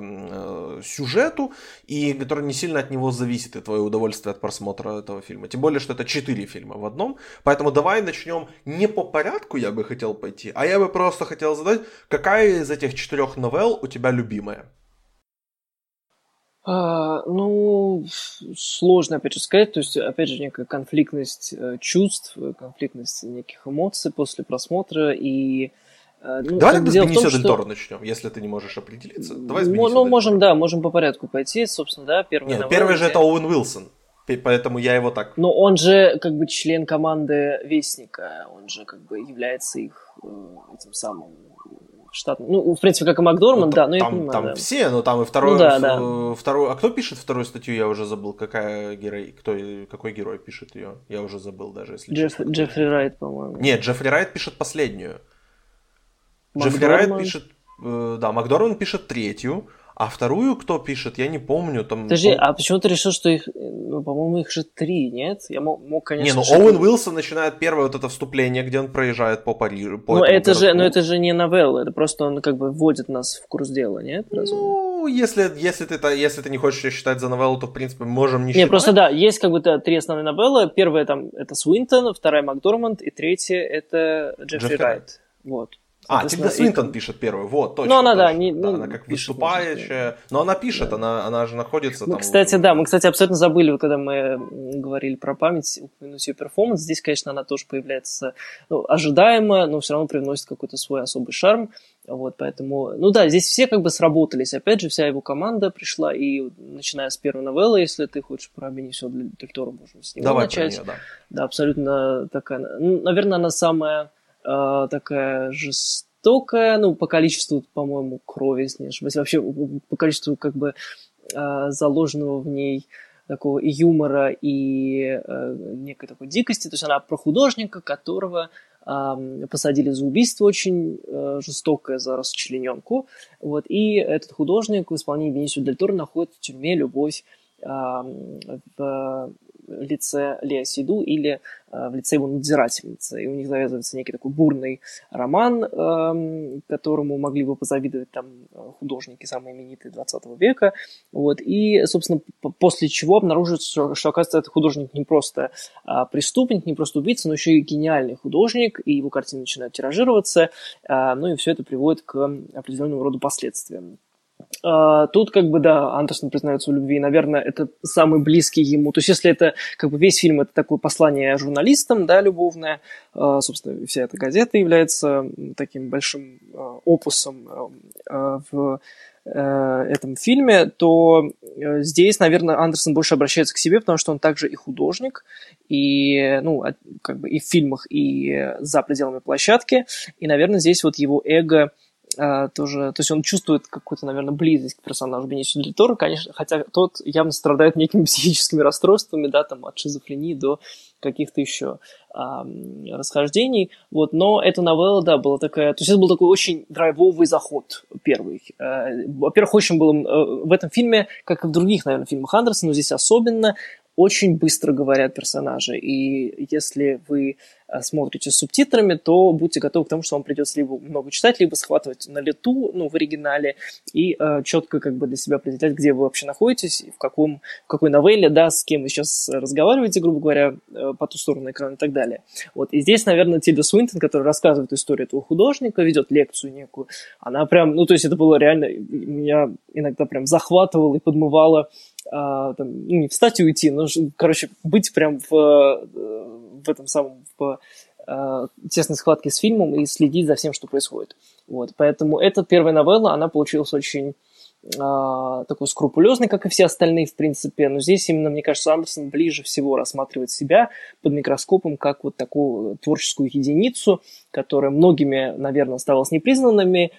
сюжету и который не сильно от него зависит и твое удовольствие от просмотра этого фильма. Тем более, что это 4 фильма в одном. Поэтому давай начнем не по порядку, я бы хотел пойти, а я бы просто хотел задать, какая из этих 4 новелл у тебя любимая? Ну, сложно, опять же, сказать. То есть, опять же, некая конфликтность чувств, конфликтность неких эмоций после просмотра. И, давай тогда с Бенисио Дель Торо начнем, если ты не можешь определиться. Давай с Бенисио Дель Торо. Можем по порядку пойти. Собственно, да, первый же это Оуэн Уилсон. Поэтому я его так... Но он же как бы член команды Вестника. Он же как бы является их этим самым... штатным. Ну, в принципе, как и Макдорманд, да, но я понимаю. Там да. все, но там и второй... Ну, да, второй... А кто пишет вторую статью, я уже забыл. Какой герой пишет ее? Я уже забыл даже, если Джеффри Райт, по-моему. Нет, Джеффри Райт пишет последнюю. Джеффри Райт пишет... Да, Макдорманд пишет 3-ю. А вторую кто пишет, я не помню. Там, подожди, а почему ты решил, что их, по-моему, их же 3, нет? Я мог, конечно... Не, Оуэн Уилсон начинает первое вот это вступление, где он проезжает по Парижу. Но это же не новелла, это просто он как бы вводит нас в курс дела, нет? Разве? Ну, если ты не хочешь ее считать за новеллу, то, в принципе, можем не считать. Не, просто да, есть как бы 3 основные новеллы. Первая там это Суинтон, вторая Макдорманд, и третья это Джеффри Райт. Вот. Тильда Свинтон пишет первую, вот, точно. Ну, она, она как выступающая. Но она пишет, да. она же находится там... Мы, кстати, абсолютно забыли, вот, когда мы говорили про память, упомянуть ее перформанс. Здесь, конечно, она тоже появляется ожидаемо, но все равно привносит какой-то свой особый шарм. Вот, поэтому, здесь все как бы сработались. Опять же, вся его команда пришла, и начиная с первой новеллы, если ты хочешь про Бенисио Дель Торо, можем с него начать. Про нее, да, абсолютно такая... наверное, она самая... такая жестокая, по количеству, по-моему, крови, если не ошибаюсь, вообще по количеству как бы заложенного в ней такого и юмора, и некой такой дикости. То есть она про художника, которого посадили за убийство очень жестокое, за расчлененку. Вот, и этот художник в исполнении Бенисио Дель Торо находит в тюрьме любовь в лице Лео Сейду или в лице его надзирательницы. И у них завязывается некий такой бурный роман, которому могли бы позавидовать там художники самые именитые 20 века. Вот. И, собственно, после чего обнаруживается, что оказывается, этот художник не просто преступник, не просто убийца, но еще и гениальный художник, и его картины начинают тиражироваться, и все это приводит к определенному роду последствиям. Тут, как бы, да, Андерсон признается в любви, наверное, это самый близкий ему. То есть, если это, как бы, весь фильм, это такое послание журналистам, да, любовное, собственно, вся эта газета является таким большим опусом в этом фильме, то здесь, наверное, Андерсон больше обращается к себе, потому что он также и художник, и, ну, как бы и в фильмах, и за пределами площадки. И, наверное, здесь вот его эго тоже... То есть он чувствует какую-то, наверное, близость к персонажу Бенисио дель Торо, конечно, хотя тот явно страдает некими психическими расстройствами, да, там, от шизофрении до каких-то еще расхождений, вот, но эта новелла, да, была такая, то есть это был такой очень драйвовый заход первый. Во-первых, очень было в этом фильме, как и в других, наверное, фильмах Андерсона, но здесь особенно очень быстро говорят персонажи, и если вы смотрите с субтитрами, то будьте готовы к тому, что вам придется либо много читать, либо схватывать на лету, ну, в оригинале, и четко как бы для себя определять, где вы вообще находитесь, в какой новелле, да, с кем вы сейчас разговариваете, грубо говоря, по ту сторону экрана и так далее. Вот. И здесь, наверное, Тильда Суинтон, которая рассказывает историю этого художника, ведет лекцию некую, она прям, ну, то есть это было реально, меня иногда прям захватывало и подмывало там, ну, не встать и уйти, но, короче, быть прям в этом самом, в тесной схватке с фильмом и следить за всем, что происходит. Вот. Поэтому эта первая новелла, она получилась очень такой скрупулезный, как и все остальные, в принципе. Но здесь именно, мне кажется, Андерсон ближе всего рассматривает себя под микроскопом как вот такую творческую единицу, которая многими, наверное, оставалась непризнанной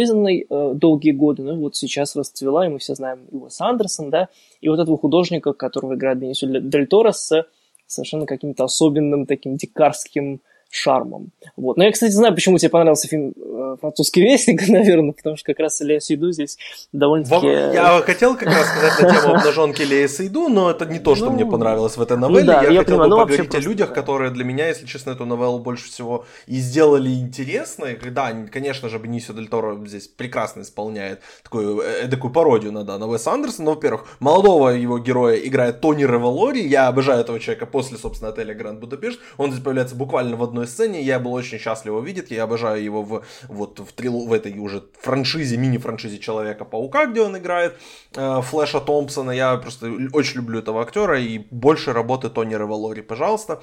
долгие годы, но вот сейчас расцвела, и мы все знаем Уэса Андерсона, да, и вот этого художника, которого играет Бенисио дель Торо, с совершенно каким-то особенным таким дикарским шармом. Вот. Но я, кстати, знаю, почему тебе понравился фильм «Французский вестник», наверное, потому что как раз Лея Сейду здесь довольно-таки... Я хотел как раз сказать на тему обнаженки Леи Сейду, но это не то, что мне понравилось в этой новелле. Ну, да, я хотел понимаю, бы поговорить о людях, да, которые для меня, если честно, эту новеллу больше всего и сделали интересной. Да, конечно же, Бенисио дель Торо здесь прекрасно исполняет такую пародию на Уэса Андерсона. Во-первых, молодого его героя играет Тони Револори. Я обожаю этого человека после, собственно, отеля Гранд Будапешт. Он здесь появляется буквально в одной сцене. Я был очень счастлив его видеть. Я обожаю его в этой уже франшизе, мини-франшизе Человека-паука, где он играет Флэша Томпсона. Я просто очень люблю этого актера. И больше работы Тони Револори, пожалуйста.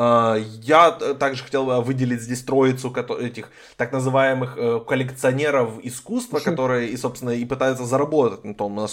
Я также хотел бы выделить здесь троицу этих так называемых коллекционеров искусства, которые и, собственно, и пытаются заработать на том,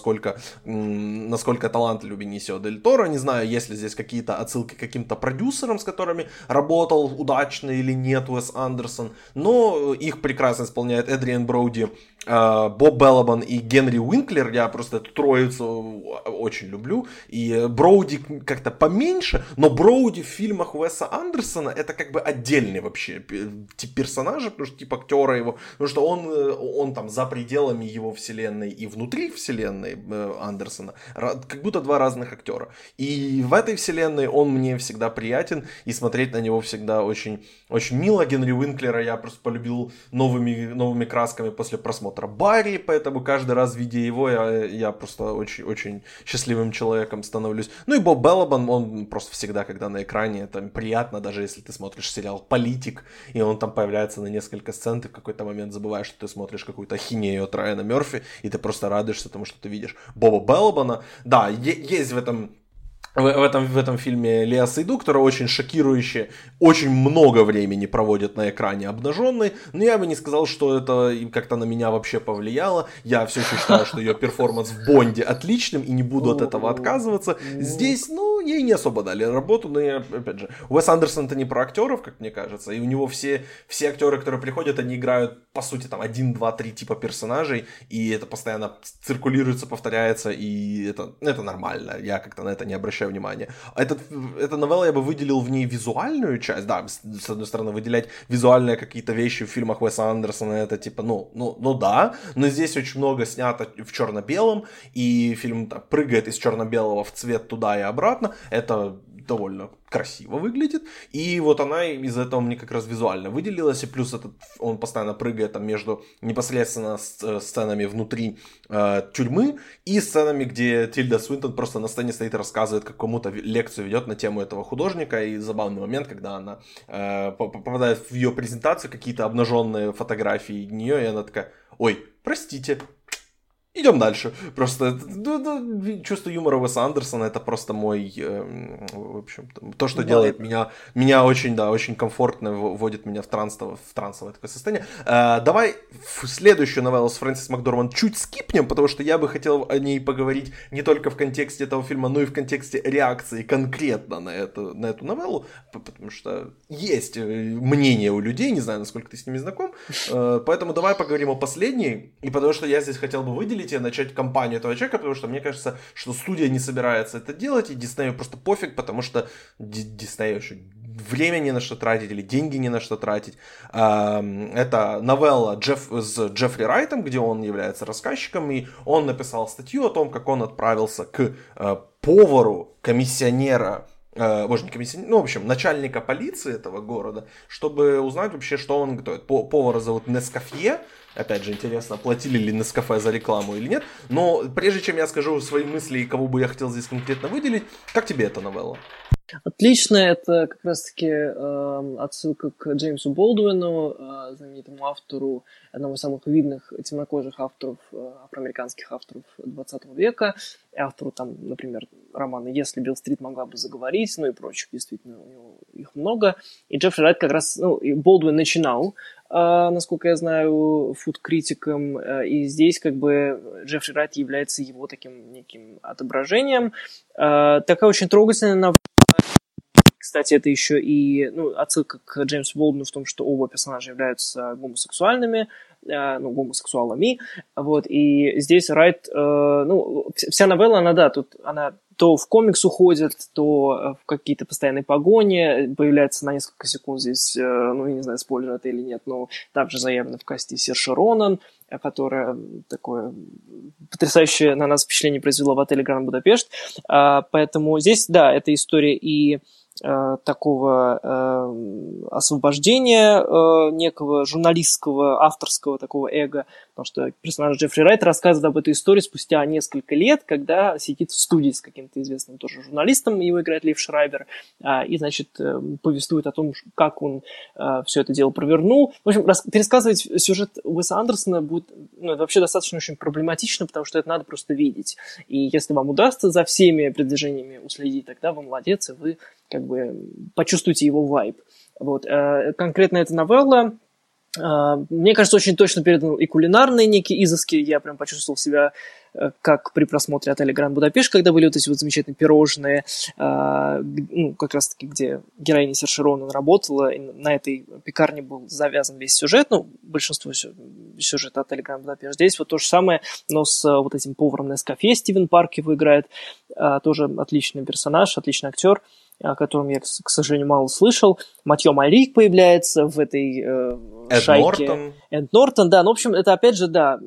насколько талантлив Бенисио дель Торо. Не знаю, есть ли здесь какие-то отсылки к каким-то продюсерам, с которыми работал удачно или нет Уэс Андерсон, но их прекрасно исполняет Эдриан Броуди, Боб Беллабан и Генри Уинклер. Я просто эту троицу очень люблю. И Броуди как-то поменьше, но Броуди в фильмах Уэса Андерсона это как бы отдельный вообще тип персонажа, потому что тип актера его, потому что он там за пределами его вселенной и внутри вселенной Андерсона, как будто два разных актера. И в этой вселенной он мне всегда приятен, и смотреть на него всегда очень, очень мило. Генри Уинклера я просто полюбил новыми красками после просмотра Барри, поэтому каждый раз, видя его, я просто очень, очень счастливым человеком становлюсь. Ну и Боб Беллабан, он просто всегда, когда на экране, это приятно, даже если ты смотришь сериал «Политик», и он там появляется на несколько сцен, ты в какой-то момент забываешь, что ты смотришь какую-то ахинею от Райана Мерфи, и ты просто радуешься тому, что ты видишь Боба Беллабана. Да, есть в этом фильме Леа Сейду, которая очень шокирующе, очень много времени проводит на экране обнаженной, но я бы не сказал, что это как-то на меня вообще повлияло. Я все еще считаю, что ее перформанс в Бонде отличным, и не буду от этого отказываться. Здесь, ей не особо дали работу, но опять же, Уэс Андерсон-то не про актеров, как мне кажется, и у него все актеры, которые приходят, они играют, по сути, там 1, 2, 3 типа персонажей, и это постоянно циркулируется, повторяется, и это нормально, я как-то на это не обращаю внимания. Эта новелла, я бы выделил в ней визуальную часть, да, с одной стороны, выделять визуальные какие-то вещи в фильмах Уэса Андерсона, это типа, да, но здесь очень много снято в черно-белом, и фильм так, прыгает из черно-белого в цвет туда и обратно, это довольно красиво выглядит, и вот она из этого мне как раз визуально выделилась, и плюс он постоянно прыгает там между непосредственно сценами внутри тюрьмы и сценами, где Тильда Суинтон просто на сцене стоит и рассказывает, как кому-то лекцию ведет на тему этого художника, и забавный момент, когда она попадает в ее презентацию, какие-то обнаженные фотографии нее, и она такая: ой, простите, идем дальше. Просто чувство юмора Уэса Андерсона это просто мой, в общем, то, что делает меня очень, да, очень комфортно, вводит меня в трансовое такое состояние. Давай в следующую новеллу с Фрэнсис Макдорманд чуть скипнем, потому что я бы хотел о ней поговорить не только в контексте этого фильма, но и в контексте реакции конкретно на эту новеллу, потому что есть мнение у людей, не знаю, насколько ты с ними знаком, поэтому давай поговорим о последней, и потому что я здесь хотел бы выделить и начать кампанию этого человека, потому что мне кажется, что студия не собирается это делать, и Диснею просто пофиг, потому что Диснею еще время не на что тратить или деньги не на что тратить. Это новелла с Джеффри Райтом, где он является рассказчиком, и он написал статью о том, как он отправился к повару комиссионера, в общем, начальника полиции этого города, чтобы узнать вообще, что он готовит. Повара зовут Нескафье. Опять же, интересно, платили ли Нескафе за рекламу или нет. Но прежде чем я скажу свои мысли и кого бы я хотел здесь конкретно выделить, как тебе эта новелла? Отлично, это как раз-таки отсылка к Джеймсу Болдуину, знаменитому автору, одному из самых видных темнокожих авторов, афроамериканских авторов 20 века, автору, там, например, романа «Если Билл Стрит могла бы заговорить», ну и прочих, действительно, у него их много. И Джеффри Райт как раз, и Болдуин начинал, насколько я знаю, фуд-критиком, и здесь как бы Джеффри Райт является его таким неким отображением. Такая очень трогательная новелла. Кстати, это еще и отсылка к Джеймсу Болдуину в том, что оба персонажа являются гомосексуалами. Вот, и здесь Райт, вся новелла, она то в комикс уходит, то в какие-то постоянные погони, появляется на несколько секунд здесь, я не знаю, спойлер это или нет, но также заявлено в касте Серши Ронан, которая такое потрясающее на нас впечатление произвела в отеле Гранд Будапешт. Поэтому здесь, да, это история и такого освобождения некого журналистского, авторского такого эго, потому что персонаж Джеффри Райт рассказывает об этой истории спустя несколько лет, когда сидит в студии с каким-то известным тоже журналистом, его играет Лив Шрайбер, и, значит, повествует о том, как он все это дело провернул. В общем, пересказывать сюжет Уэса Андерсона будет это вообще достаточно очень проблематично, потому что это надо просто видеть. И если вам удастся за всеми продвижениями уследить, тогда вы молодец, и вы как бы почувствуйте его вайб. Вот. Конкретно эта новелла, мне кажется, очень точно передан и кулинарные некие изыски. Я прям почувствовал себя как при просмотре отеля Гранд Будапешт, когда были вот эти вот замечательные пирожные, как раз-таки, где героиня Серши Ронан работала, и на этой пекарне был завязан весь сюжет, большинство сюжета отеля Гранд Будапешт. Здесь вот то же самое, но с вот этим поваром Нескафе Стивен Парк его играет, тоже отличный персонаж, отличный актер, о котором я, к сожалению, мало слышал. Матьё Мальрик появляется в этой шайке. Эд Нортон, да. В общем, это опять же, да,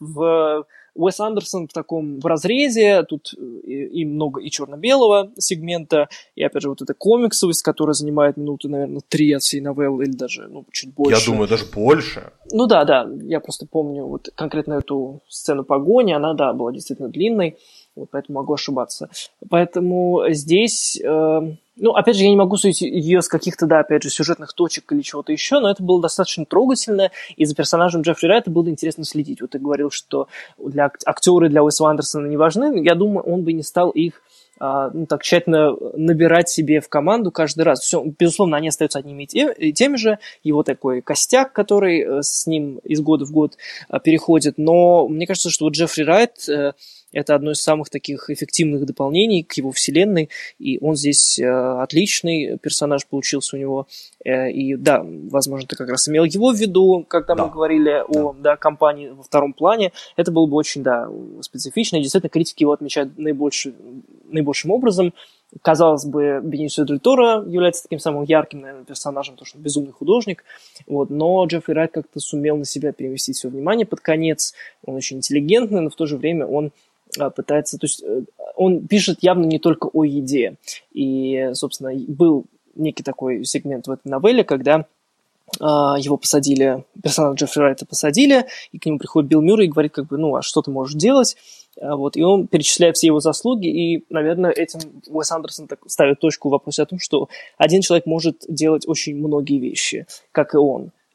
Уэс Андерсон в разрезе, тут и много и черно-белого сегмента, и опять же вот эта комиксовость, которая занимает минуты, наверное, 3 от всей новеллы, или даже, чуть больше. Я думаю, даже больше. Да, я просто помню вот конкретно эту сцену погони, она, да, была действительно длинной, вот поэтому могу ошибаться. Поэтому здесь, опять же, я не могу судить ее с каких-то, да, опять же, сюжетных точек или чего-то еще, но это было достаточно трогательно, и за персонажем Джеффри Райта было интересно следить. Вот ты говорил, что актеры для Уэса Андерсона не важны, я думаю, он бы не стал их так тщательно набирать себе в команду каждый раз. Все, безусловно, они остаются одними и теми же, его такой костяк, который с ним из года в год переходит, но мне кажется, что вот Джеффри Райт это одно из самых таких эффективных дополнений к его вселенной, и он здесь отличный персонаж получился у него. И да, возможно, ты как раз имел его в виду, когда мы говорили о компании во втором плане. Это было бы очень, специфично, и действительно критики его отмечают наибольшим образом. Казалось бы, Бенисио Дель Торо является таким самым ярким, наверное, персонажем, потому что он безумный художник, но Джеффри Райт как-то сумел на себя перевести все внимание под конец. Он очень интеллигентный, но в то же время он пытается, то есть он пишет явно не только о еде. И, собственно, был некий такой сегмент в этой новелле, когда его посадили, персонажа Джеффри Райта посадили, и к нему приходит Билл Мюррей и говорит, а что ты можешь делать? Вот, и он перечисляет все его заслуги, и, наверное, этим Уэс Андерсон ставит точку в вопросе о том, что один человек может делать очень многие вещи, как и он.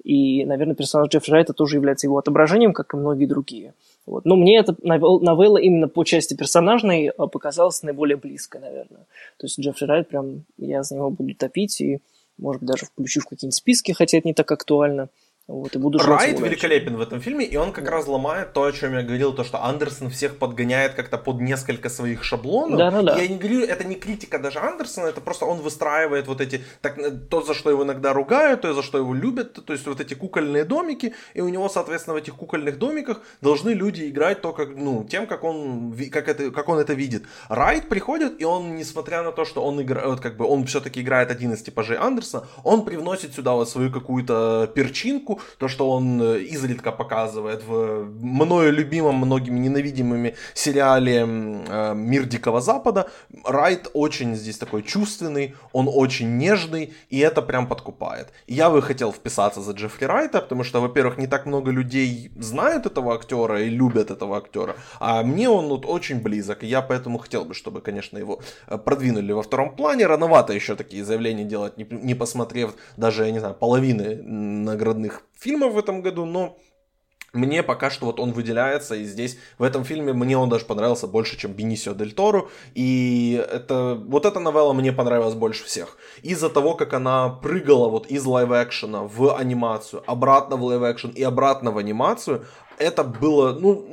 и, наверное, персонаж Джеффри Райта тоже является его отображением, как и многие другие. Вот. Но мне эта новелла именно по части персонажной показалась наиболее близкой, наверное. То есть Джеффри Райт, прям я за него буду топить и, может быть, даже включу в какие-нибудь списки, хотя это не так актуально. Вот, и буду Райт великолепен в этом фильме, и он как раз ломает то, о чем я говорил, то, что Андерсон всех подгоняет как-то под несколько своих шаблонов. Да. Я не говорю, это не критика даже Андерсона, это просто он выстраивает вот эти, то, за что его иногда ругают, то, за что его любят, то есть вот эти кукольные домики, и у него, соответственно, в этих кукольных домиках должны люди играть то, как, тем, как он это видит. Райт приходит, и он, несмотря на то, что он играет, вот, как бы, он все-таки играет один из типажей Андерсона, он привносит сюда вот свою какую-то перчинку, то, что он изредка показывает в мною любимом, многими ненавидимыми сериале «Мир Дикого Запада». Райт очень здесь такой чувственный, он очень нежный, и это прям подкупает. И я бы хотел вписаться за Джеффри Райта, потому что, во-первых, не так много людей знают этого актера и любят этого актера, а мне он вот очень близок, и я поэтому хотел бы, чтобы, конечно, его продвинули во втором плане. Рановато еще такие заявления делать, не посмотрев даже, я не знаю, половины наградных фильмов в этом году, но мне пока что вот он выделяется, и здесь, в этом фильме, мне он даже понравился больше, чем Бенисио дель Торо, и вот эта новелла мне понравилась больше всех. Из-за того, как она прыгала вот из лайв-экшена в анимацию, обратно в лайв-экшен и обратно в анимацию, это было,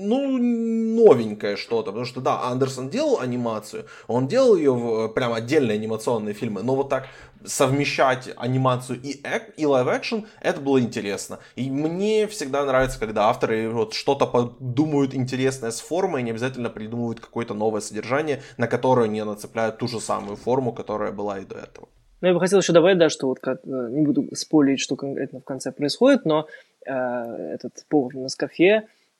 новенькое что-то, потому что, да, Андерсон делал анимацию, он делал ее в прям отдельные анимационные фильмы, но вот так совмещать анимацию и лайв-экшен, это было интересно. И мне всегда нравится, когда авторы вот что-то подумают интересное с формой, и не обязательно придумывают какое-то новое содержание, на которое не нацепляют ту же самую форму, которая была и до этого. Ну, я бы хотел еще добавить, да, что вот не буду спойлерить, что конкретно в конце происходит, но этот повар на скафе,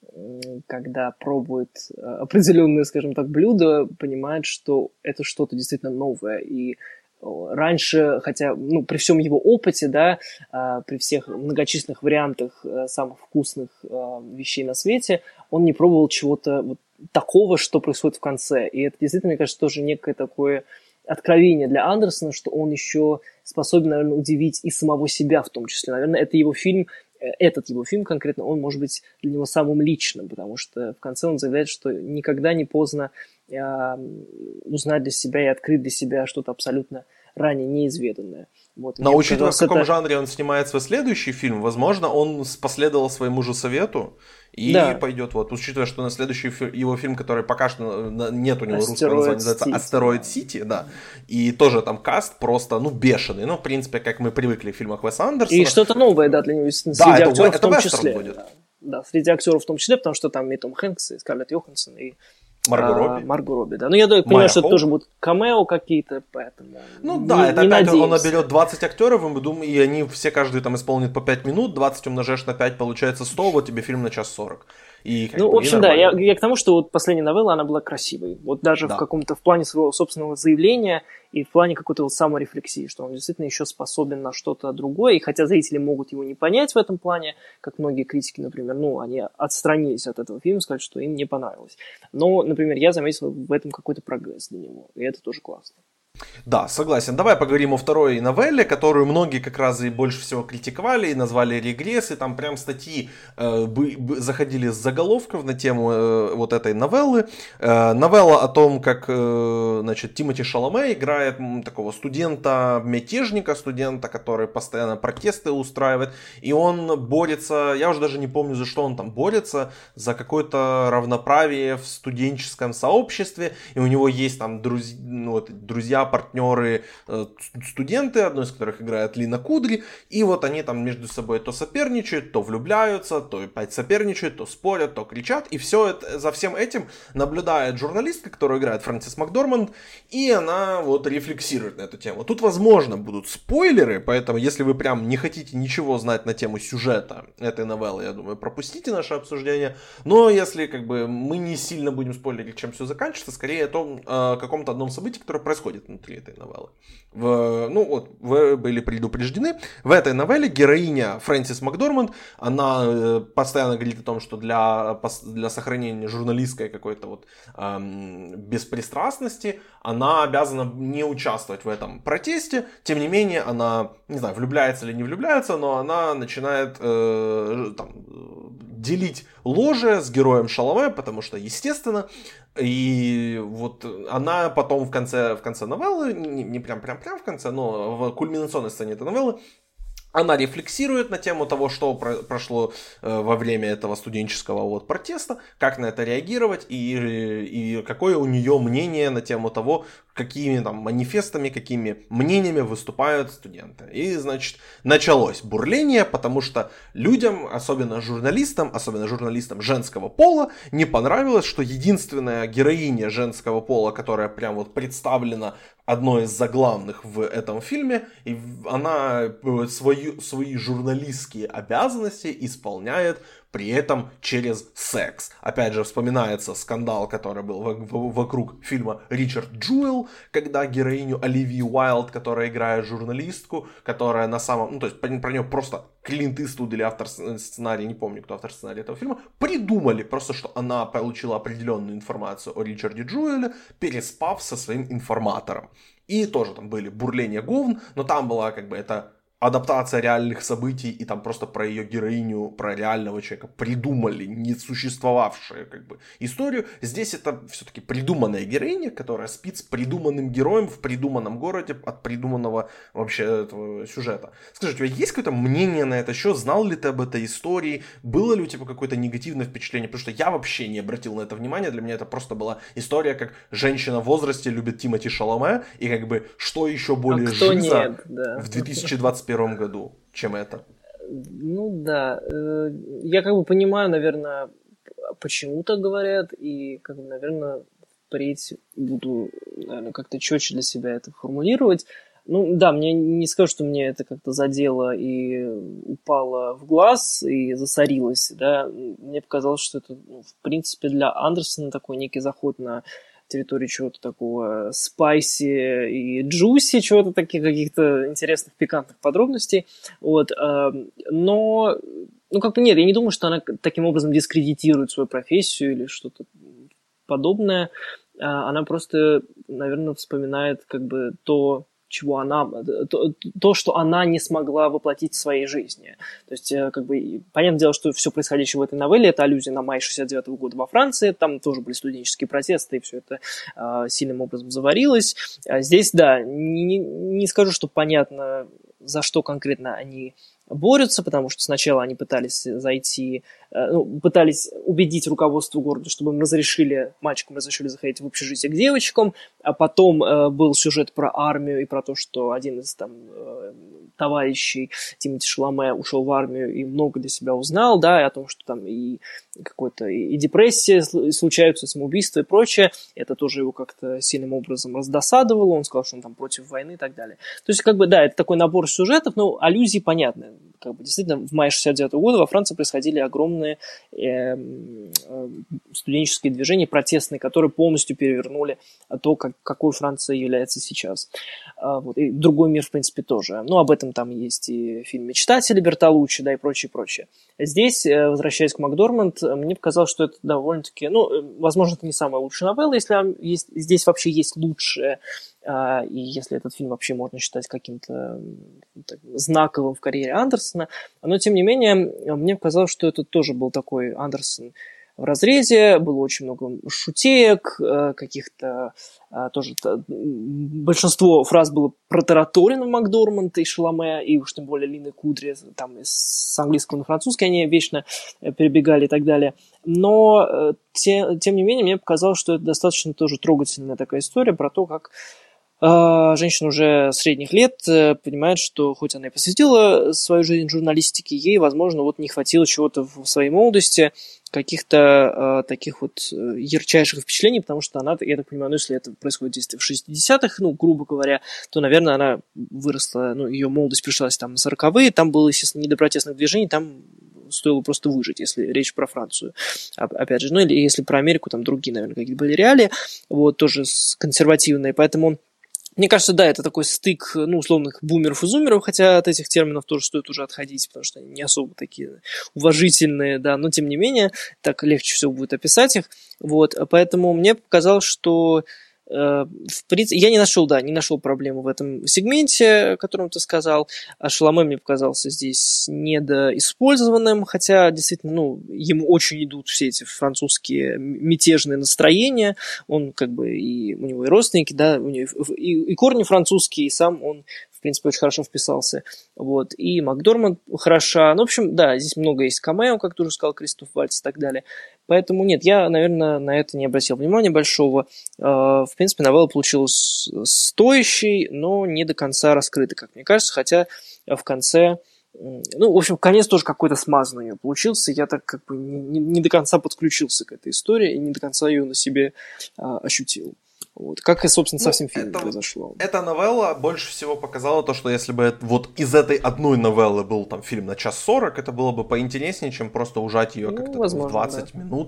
когда пробует определенное, скажем так, блюдо, понимает, что это что-то действительно новое. И раньше, хотя, при всем его опыте, да, при всех многочисленных вариантах самых вкусных вещей на свете, он не пробовал чего-то вот такого, что происходит в конце. И это действительно, мне кажется, тоже некое такое откровение для Андерсона, что он еще способен, наверное, удивить и самого себя в том числе. Наверное, этот его фильм конкретно, он может быть для него самым личным, потому что в конце он заявляет, что никогда не поздно узнать для себя и открыть для себя что-то абсолютно ранее неизведанное. Вот. Но учитывая, в каком жанре он снимает свой следующий фильм, возможно, он последовал своему же совету и пойдет вот. Учитывая, что на следующий его фильм, который пока что нет у него русского названия, называется «Астероид Сити», да, и тоже там каст просто, бешеный, в принципе, как мы привыкли в фильмах Уэса Андерсона. И что-то новое, да, для него, среди актеров в том числе. Будет. Да, среди актеров в том числе, потому что там и Том Хэнкс, и Скарлетт Йоханссон, и Марго Робби, да. Но я понимаю, что это тоже будут камео какие-то, поэтому это опять он наберет 20 актеров, и они все, каждый там исполнит по 5 минут, 20 умножаешь на 5, получается 100, вот тебе фильм на 1:40. В общем, да, я к тому, что вот последняя новелла, она была красивой. Вот даже в плане своего собственного заявления и в плане какой-то вот саморефлексии, что он действительно еще способен на что-то другое. И хотя зрители могут его не понять в этом плане, как многие критики, например, они отстранились от этого фильма, сказали, что им не понравилось. Но, например, я заметил в этом какой-то прогресс для него, и это тоже классно. Да, согласен. Давай поговорим о второй новелле, которую многие как раз и больше всего критиковали, и назвали регресс, и там прям статьи заходили с заголовков на тему вот этой новеллы. Новелла о том, как, Тимоти Шаломе играет такого студента-мятежника, студента, который постоянно протесты устраивает, и он борется, я уже даже не помню, за что он там борется, за какое-то равноправие в студенческом сообществе, и у него есть там друзья, партнеры, студенты, одной из которых играет Лина Кудри, и вот они там между собой то соперничают, то влюбляются, то опять соперничают, то спорят, то кричат, и все это, за всем этим наблюдает журналистка, которую играет Фрэнсис Макдорманд, и она вот рефлексирует на эту тему. Тут, возможно, будут спойлеры, поэтому, если вы прям не хотите ничего знать на тему сюжета этой новеллы, я думаю, пропустите наше обсуждение, но если мы не сильно будем спойлерить, чем все заканчивается, скорее о том, каком-то одном событии, которое происходит внутри этой новеллы. Вы были предупреждены. В этой новелле героиня Фрэнсис Макдорманд, она постоянно говорит о том, что для сохранения журналистской какой-то беспристрастности она обязана не участвовать в этом протесте. Тем не менее, она, не знаю, влюбляется или не влюбляется, но она начинает делить ложе с героем Шаломе, потому что, естественно, и вот она потом в конце новеллы, не прям в конце, но в кульминационной сцене этой новеллы, она рефлексирует на тему того, что прошло во время этого студенческого протеста, как на это реагировать и какое у нее мнение на тему того, какими там манифестами, какими мнениями выступают студенты. И, значит, началось бурление, потому что людям, особенно журналистам женского пола, не понравилось, что единственная героиня женского пола, которая прям вот представлена одной из заглавных в этом фильме, и она свои журналистские обязанности исполняет при этом через секс. Опять же, вспоминается скандал, который был вокруг фильма «Ричард Джуэлл», когда героиню Оливии Уайлд, которая играет журналистку, которая на самом... то есть про нее просто Клинт Иствуд или автор сценария, не помню, кто автор сценария этого фильма, придумали просто, что она получила определенную информацию о Ричарде Джуэлле, переспав со своим информатором. И тоже там были бурления говн, но там была это адаптация реальных событий, и там просто про ее героиню, про реального человека придумали несуществовавшую историю. Здесь это все-таки придуманная героиня, которая спит с придуманным героем в придуманном городе от придуманного вообще этого сюжета. Скажи, у тебя есть какое-то мнение на это счет? Знал ли ты об этой истории? Было ли у тебя какое-то негативное впечатление? Потому что я вообще не обратил на это внимания. Для меня это просто была история, как женщина в возрасте любит Тимоти Шаломе, и что еще более жиза в 2021 году, чем это. Ну да, я понимаю, наверное, почему так говорят, и, наверное, впредь буду, наверное, как-то четче для себя это формулировать. Ну да, мне не скажу, что мне это как-то задело и упало в глаз и засорилось, да. Мне показалось, что это, в принципе, для Андерсона такой некий заход на территории чего-то такого спайси и джуси, чего-то таких каких-то интересных, пикантных подробностей. Но, нет, я не думаю, что она таким образом дискредитирует свою профессию или что-то подобное. Она просто, наверное, вспоминает то, что она не смогла воплотить в своей жизни. То есть, понятное дело, что все происходящее в этой новелле — это аллюзия на май 69-го года во Франции, там тоже были студенческие протесты, и все это сильным образом заварилось. Здесь, да, не скажу, что понятно, за что конкретно они борются, потому что сначала они пытались пытались убедить руководство города, чтобы мальчикам разрешили заходить в общежитие к девочкам, а потом был сюжет про армию и про то, что один из товарищей Тимоти Шаломе ушел в армию и много для себя узнал, да, и о том, что там и депрессия случаются, самоубийства и прочее. Это тоже его как-то сильным образом раздосадовало. Он сказал, что он там против войны и так далее. То есть, да, это такой набор сюжетов, но аллюзии понятны. Действительно, в мае 69-го года во Франции происходили огромные студенческие движения, протестные, которые полностью перевернули то, какой Франция является сейчас. И другой мир, в принципе, тоже. Об этом там есть и фильм «Мечтатели» Бертолуччи, да, и прочее, прочее. Здесь, возвращаясь к Макдорманд, мне показалось, что это довольно-таки, возможно, это не самая лучшая новелла, если здесь вообще есть лучшее, и если этот фильм вообще можно считать каким-то знаковым в карьере Андерсона, но, тем не менее, мне показалось, что это тоже был такой Андерсон в разрезе, было очень много шутеек, каких-то тоже большинство фраз было протараторено Макдорманд и Шаломе, и уж тем более Лины Кудри, там с английского на французский они вечно перебегали и так далее. Но, тем не менее, мне показалось, что это достаточно тоже трогательная такая история про то, как женщина уже средних лет понимает, что хоть она и посвятила свою жизнь журналистике, ей, возможно, не хватило чего-то в своей молодости, каких-то таких ярчайших впечатлений, потому что она, я так понимаю, если это происходит действие в 60-х, грубо говоря, то, наверное, она выросла, ее молодость пришлась там на 40-е, там было, естественно, не до протестных движений, там стоило просто выжить, если речь про Францию, опять же, или если про Америку, там другие, наверное, какие-то были реалии, тоже консервативные, поэтому Мне кажется, да, это такой стык, ну, условных бумеров и зумеров, хотя от этих терминов тоже стоит уже отходить, потому что они не особо такие уважительные, да, но тем не менее, так легче всего будет описать их, вот, поэтому мне показалось, что в принципе, я не нашел проблемы в этом сегменте, о котором ты сказал. А Шаломе мне показался здесь недоиспользованным, хотя действительно, ну, ему очень идут все эти французские мятежные настроения. Он как бы и у него и родственники, да, у него и корни французские, и сам он, в принципе, очень хорошо вписался. Вот. И Макдорманд хороша. Ну, в общем, да, здесь много есть камео, как ты уже сказал, Кристоф Вальц и так далее. Поэтому нет, я, наверное, на это не обратил внимания большого. В принципе, новелла получилась стоящей, но не до конца раскрытой, как мне кажется, хотя в конце... Ну, в общем, конец тоже какой-то смазанный у нее получился. Я так как бы не до конца подключился к этой истории и не до конца ее на себе ощутил. Вот. Как и, собственно, со всем фильмом произошло. Эта новелла больше всего показала то, что если бы вот из этой одной новеллы был там фильм на 1:40, это было бы поинтереснее, чем просто ужать ее как-то возможно, в 20 минут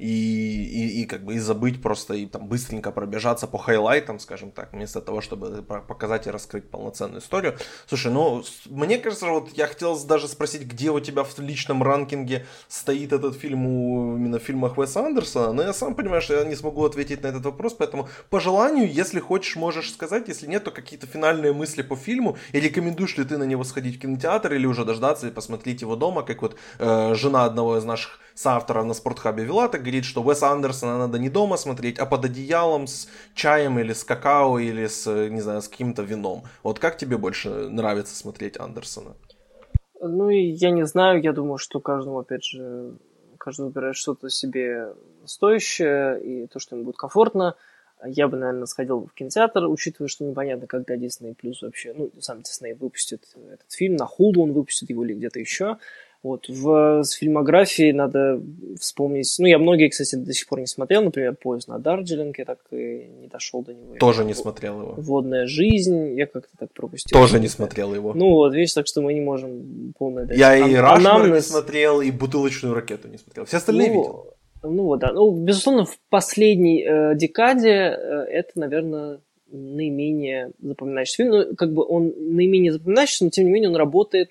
и как бы и забыть просто, и там быстренько пробежаться по хайлайтам, скажем так, вместо того, чтобы показать и раскрыть полноценную историю. Слушай, ну, мне кажется, вот я хотел даже спросить, где у тебя в личном ранкинге стоит этот фильм именно в фильмах Уэса Андерсона, но я сам понимаю, что я не смогу ответить на этот вопрос, поэтому по желанию, если хочешь, можешь сказать, если нет, то какие-то финальные мысли по фильму, и рекомендуешь ли ты на него сходить в кинотеатр, или уже дождаться и посмотреть его дома, как вот жена одного из наших соавторов на Спортхабе вела, так говорит, что Уэса Андерсона надо не дома смотреть, а под одеялом с чаем или с какао, или с, не знаю, с каким-то вином. Вот как тебе больше нравится смотреть Андерсона? Ну, я не знаю, я думаю, что каждому, опять же, каждый выбирает что-то себе стоящее, и то, что ему будет комфортно. Я бы, наверное, сходил в кинотеатр, учитывая, что непонятно, когда Disney Plus вообще, ну, сам Disney выпустит этот фильм, на Hulu он выпустит его или где-то еще. Вот, в фильмографии надо вспомнить, ну, я многие, кстати, до сих пор не смотрел, например, «Поезд на Дарджилинг», я так и не дошел до него. Тоже не смотрел его. «Водная жизнь», я как-то так пропустил. Тоже не смотрел его. Ну, вот, видишь, так что мы не можем полное дать. Я и «Рашмор» не смотрел, и «Бутылочную ракету» не смотрел. Все остальные видел. Ну вот, да. Ну, безусловно, в последней декаде это, наверное, наименее запоминающийся фильм. Ну, как бы он наименее запоминающийся, но тем не менее он работает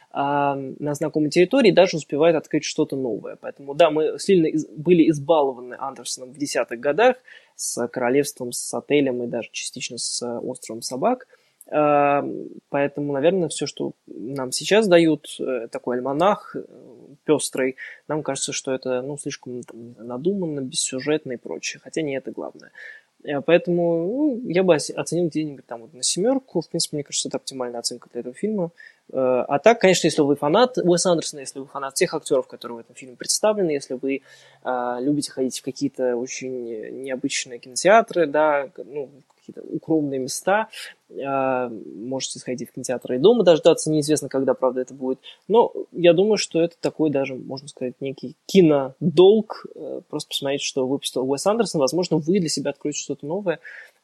на знакомой территории и даже успевает открыть что-то новое. Поэтому, да, мы сильно были избалованы Андерсоном в 10-х годах с «Королевством», с «Отелем» и даже частично с «Островом собак». Поэтому, наверное, все, что нам сейчас дают, такой альманах пестрый, нам кажется, что это, ну, слишком надуманно, бессюжетно и прочее. Хотя не это главное. Поэтому, ну, я бы оценил где-нибудь там вот на 7. В принципе, мне кажется, это оптимальная оценка для этого фильма. А так, конечно, если вы фанат Уэса Андерсона, если вы фанат тех актеров, которые в этом фильме представлены, если вы любите ходить в какие-то очень необычные кинотеатры, да, ну, какие-то укромные места, можете сходить в кинотеатр и дома дождаться, неизвестно, когда, правда, это будет. Но я думаю, что это такой даже, можно сказать, некий кинодолг, просто посмотреть, что выпустил Уэс Андерсон. Возможно, вы для себя откроете что-то новое,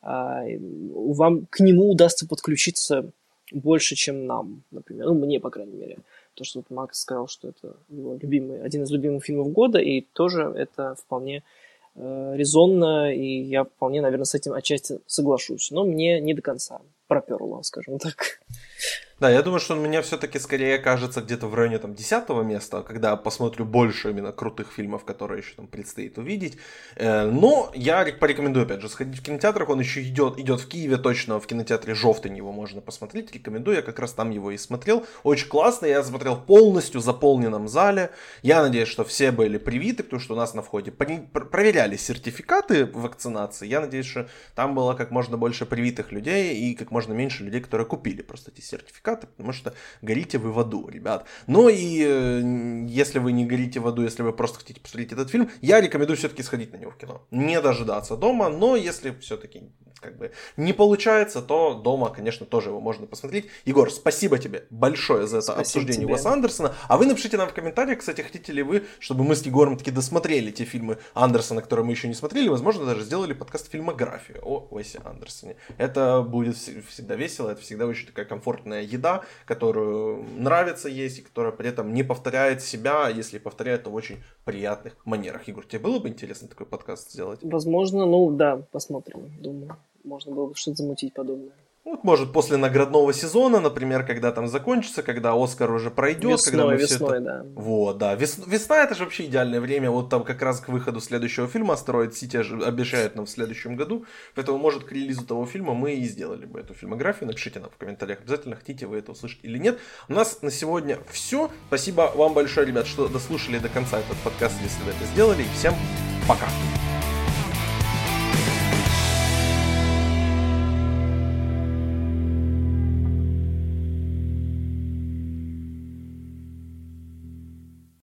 вам к нему удастся подключиться больше, чем нам, например. Ну, мне, по крайней мере. То, что вот Макс сказал, что это его любимый, один из любимых фильмов года, и тоже это вполне резонно, и я вполне, наверное, с этим отчасти соглашусь. Но мне не до конца проперло, скажем так. Да, я думаю, что он меня все-таки скорее кажется где-то в районе там 10-го места, когда посмотрю больше именно крутых фильмов, которые еще там предстоит увидеть. Но я порекомендую, опять же, сходить в кинотеатрах. Он еще идет в Киеве точно, в кинотеатре «Жовтень» его можно посмотреть. Рекомендую, я как раз там его и смотрел. Очень классно, я смотрел в полностью заполненном зале. Я надеюсь, что все были привиты, потому что у нас на входе проверяли сертификаты вакцинации. Я надеюсь, что там было как можно больше привитых людей и как можно меньше людей, которые купили просто эти сертификаты, потому что горите вы в аду, ребят. Ну и если вы не горите в аду, если вы просто хотите посмотреть этот фильм, я рекомендую все-таки сходить на него в кино. Не дожидаться дома, но если все-таки как бы не получается, то дома, конечно, тоже его можно посмотреть. Егор, спасибо тебе большое за это обсуждение Уэса Андерсона. А вы напишите нам в комментариях, кстати, хотите ли вы, чтобы мы с Егором таки досмотрели те фильмы Андерсона, которые мы еще не смотрели, возможно, даже сделали подкаст «Фильмографию» о Уэсе Андерсоне. Это будет всегда весело, это всегда очень такая комфортная еда, которую нравится есть, и которая при этом не повторяет себя, а если повторяет, то в очень приятных манерах. Егор, тебе было бы интересно такой подкаст сделать? Возможно, ну да, посмотрим, думаю. можно было бы что-то замутить подобное. Вот, может, после наградного сезона, например, когда там закончится, когда Оскар уже пройдет, когда мы все это... да. Вот, да. Весна это же вообще идеальное время. Вот там как раз к выходу следующего фильма «Астероид Сити» обещают нам в следующем году. Поэтому, может, к релизу того фильма мы и сделали бы эту фильмографию. Напишите нам в комментариях обязательно, хотите вы это услышать или нет. У нас на сегодня все. Спасибо вам большое, ребят, что дослушали до конца этот подкаст, если вы это сделали. И всем пока.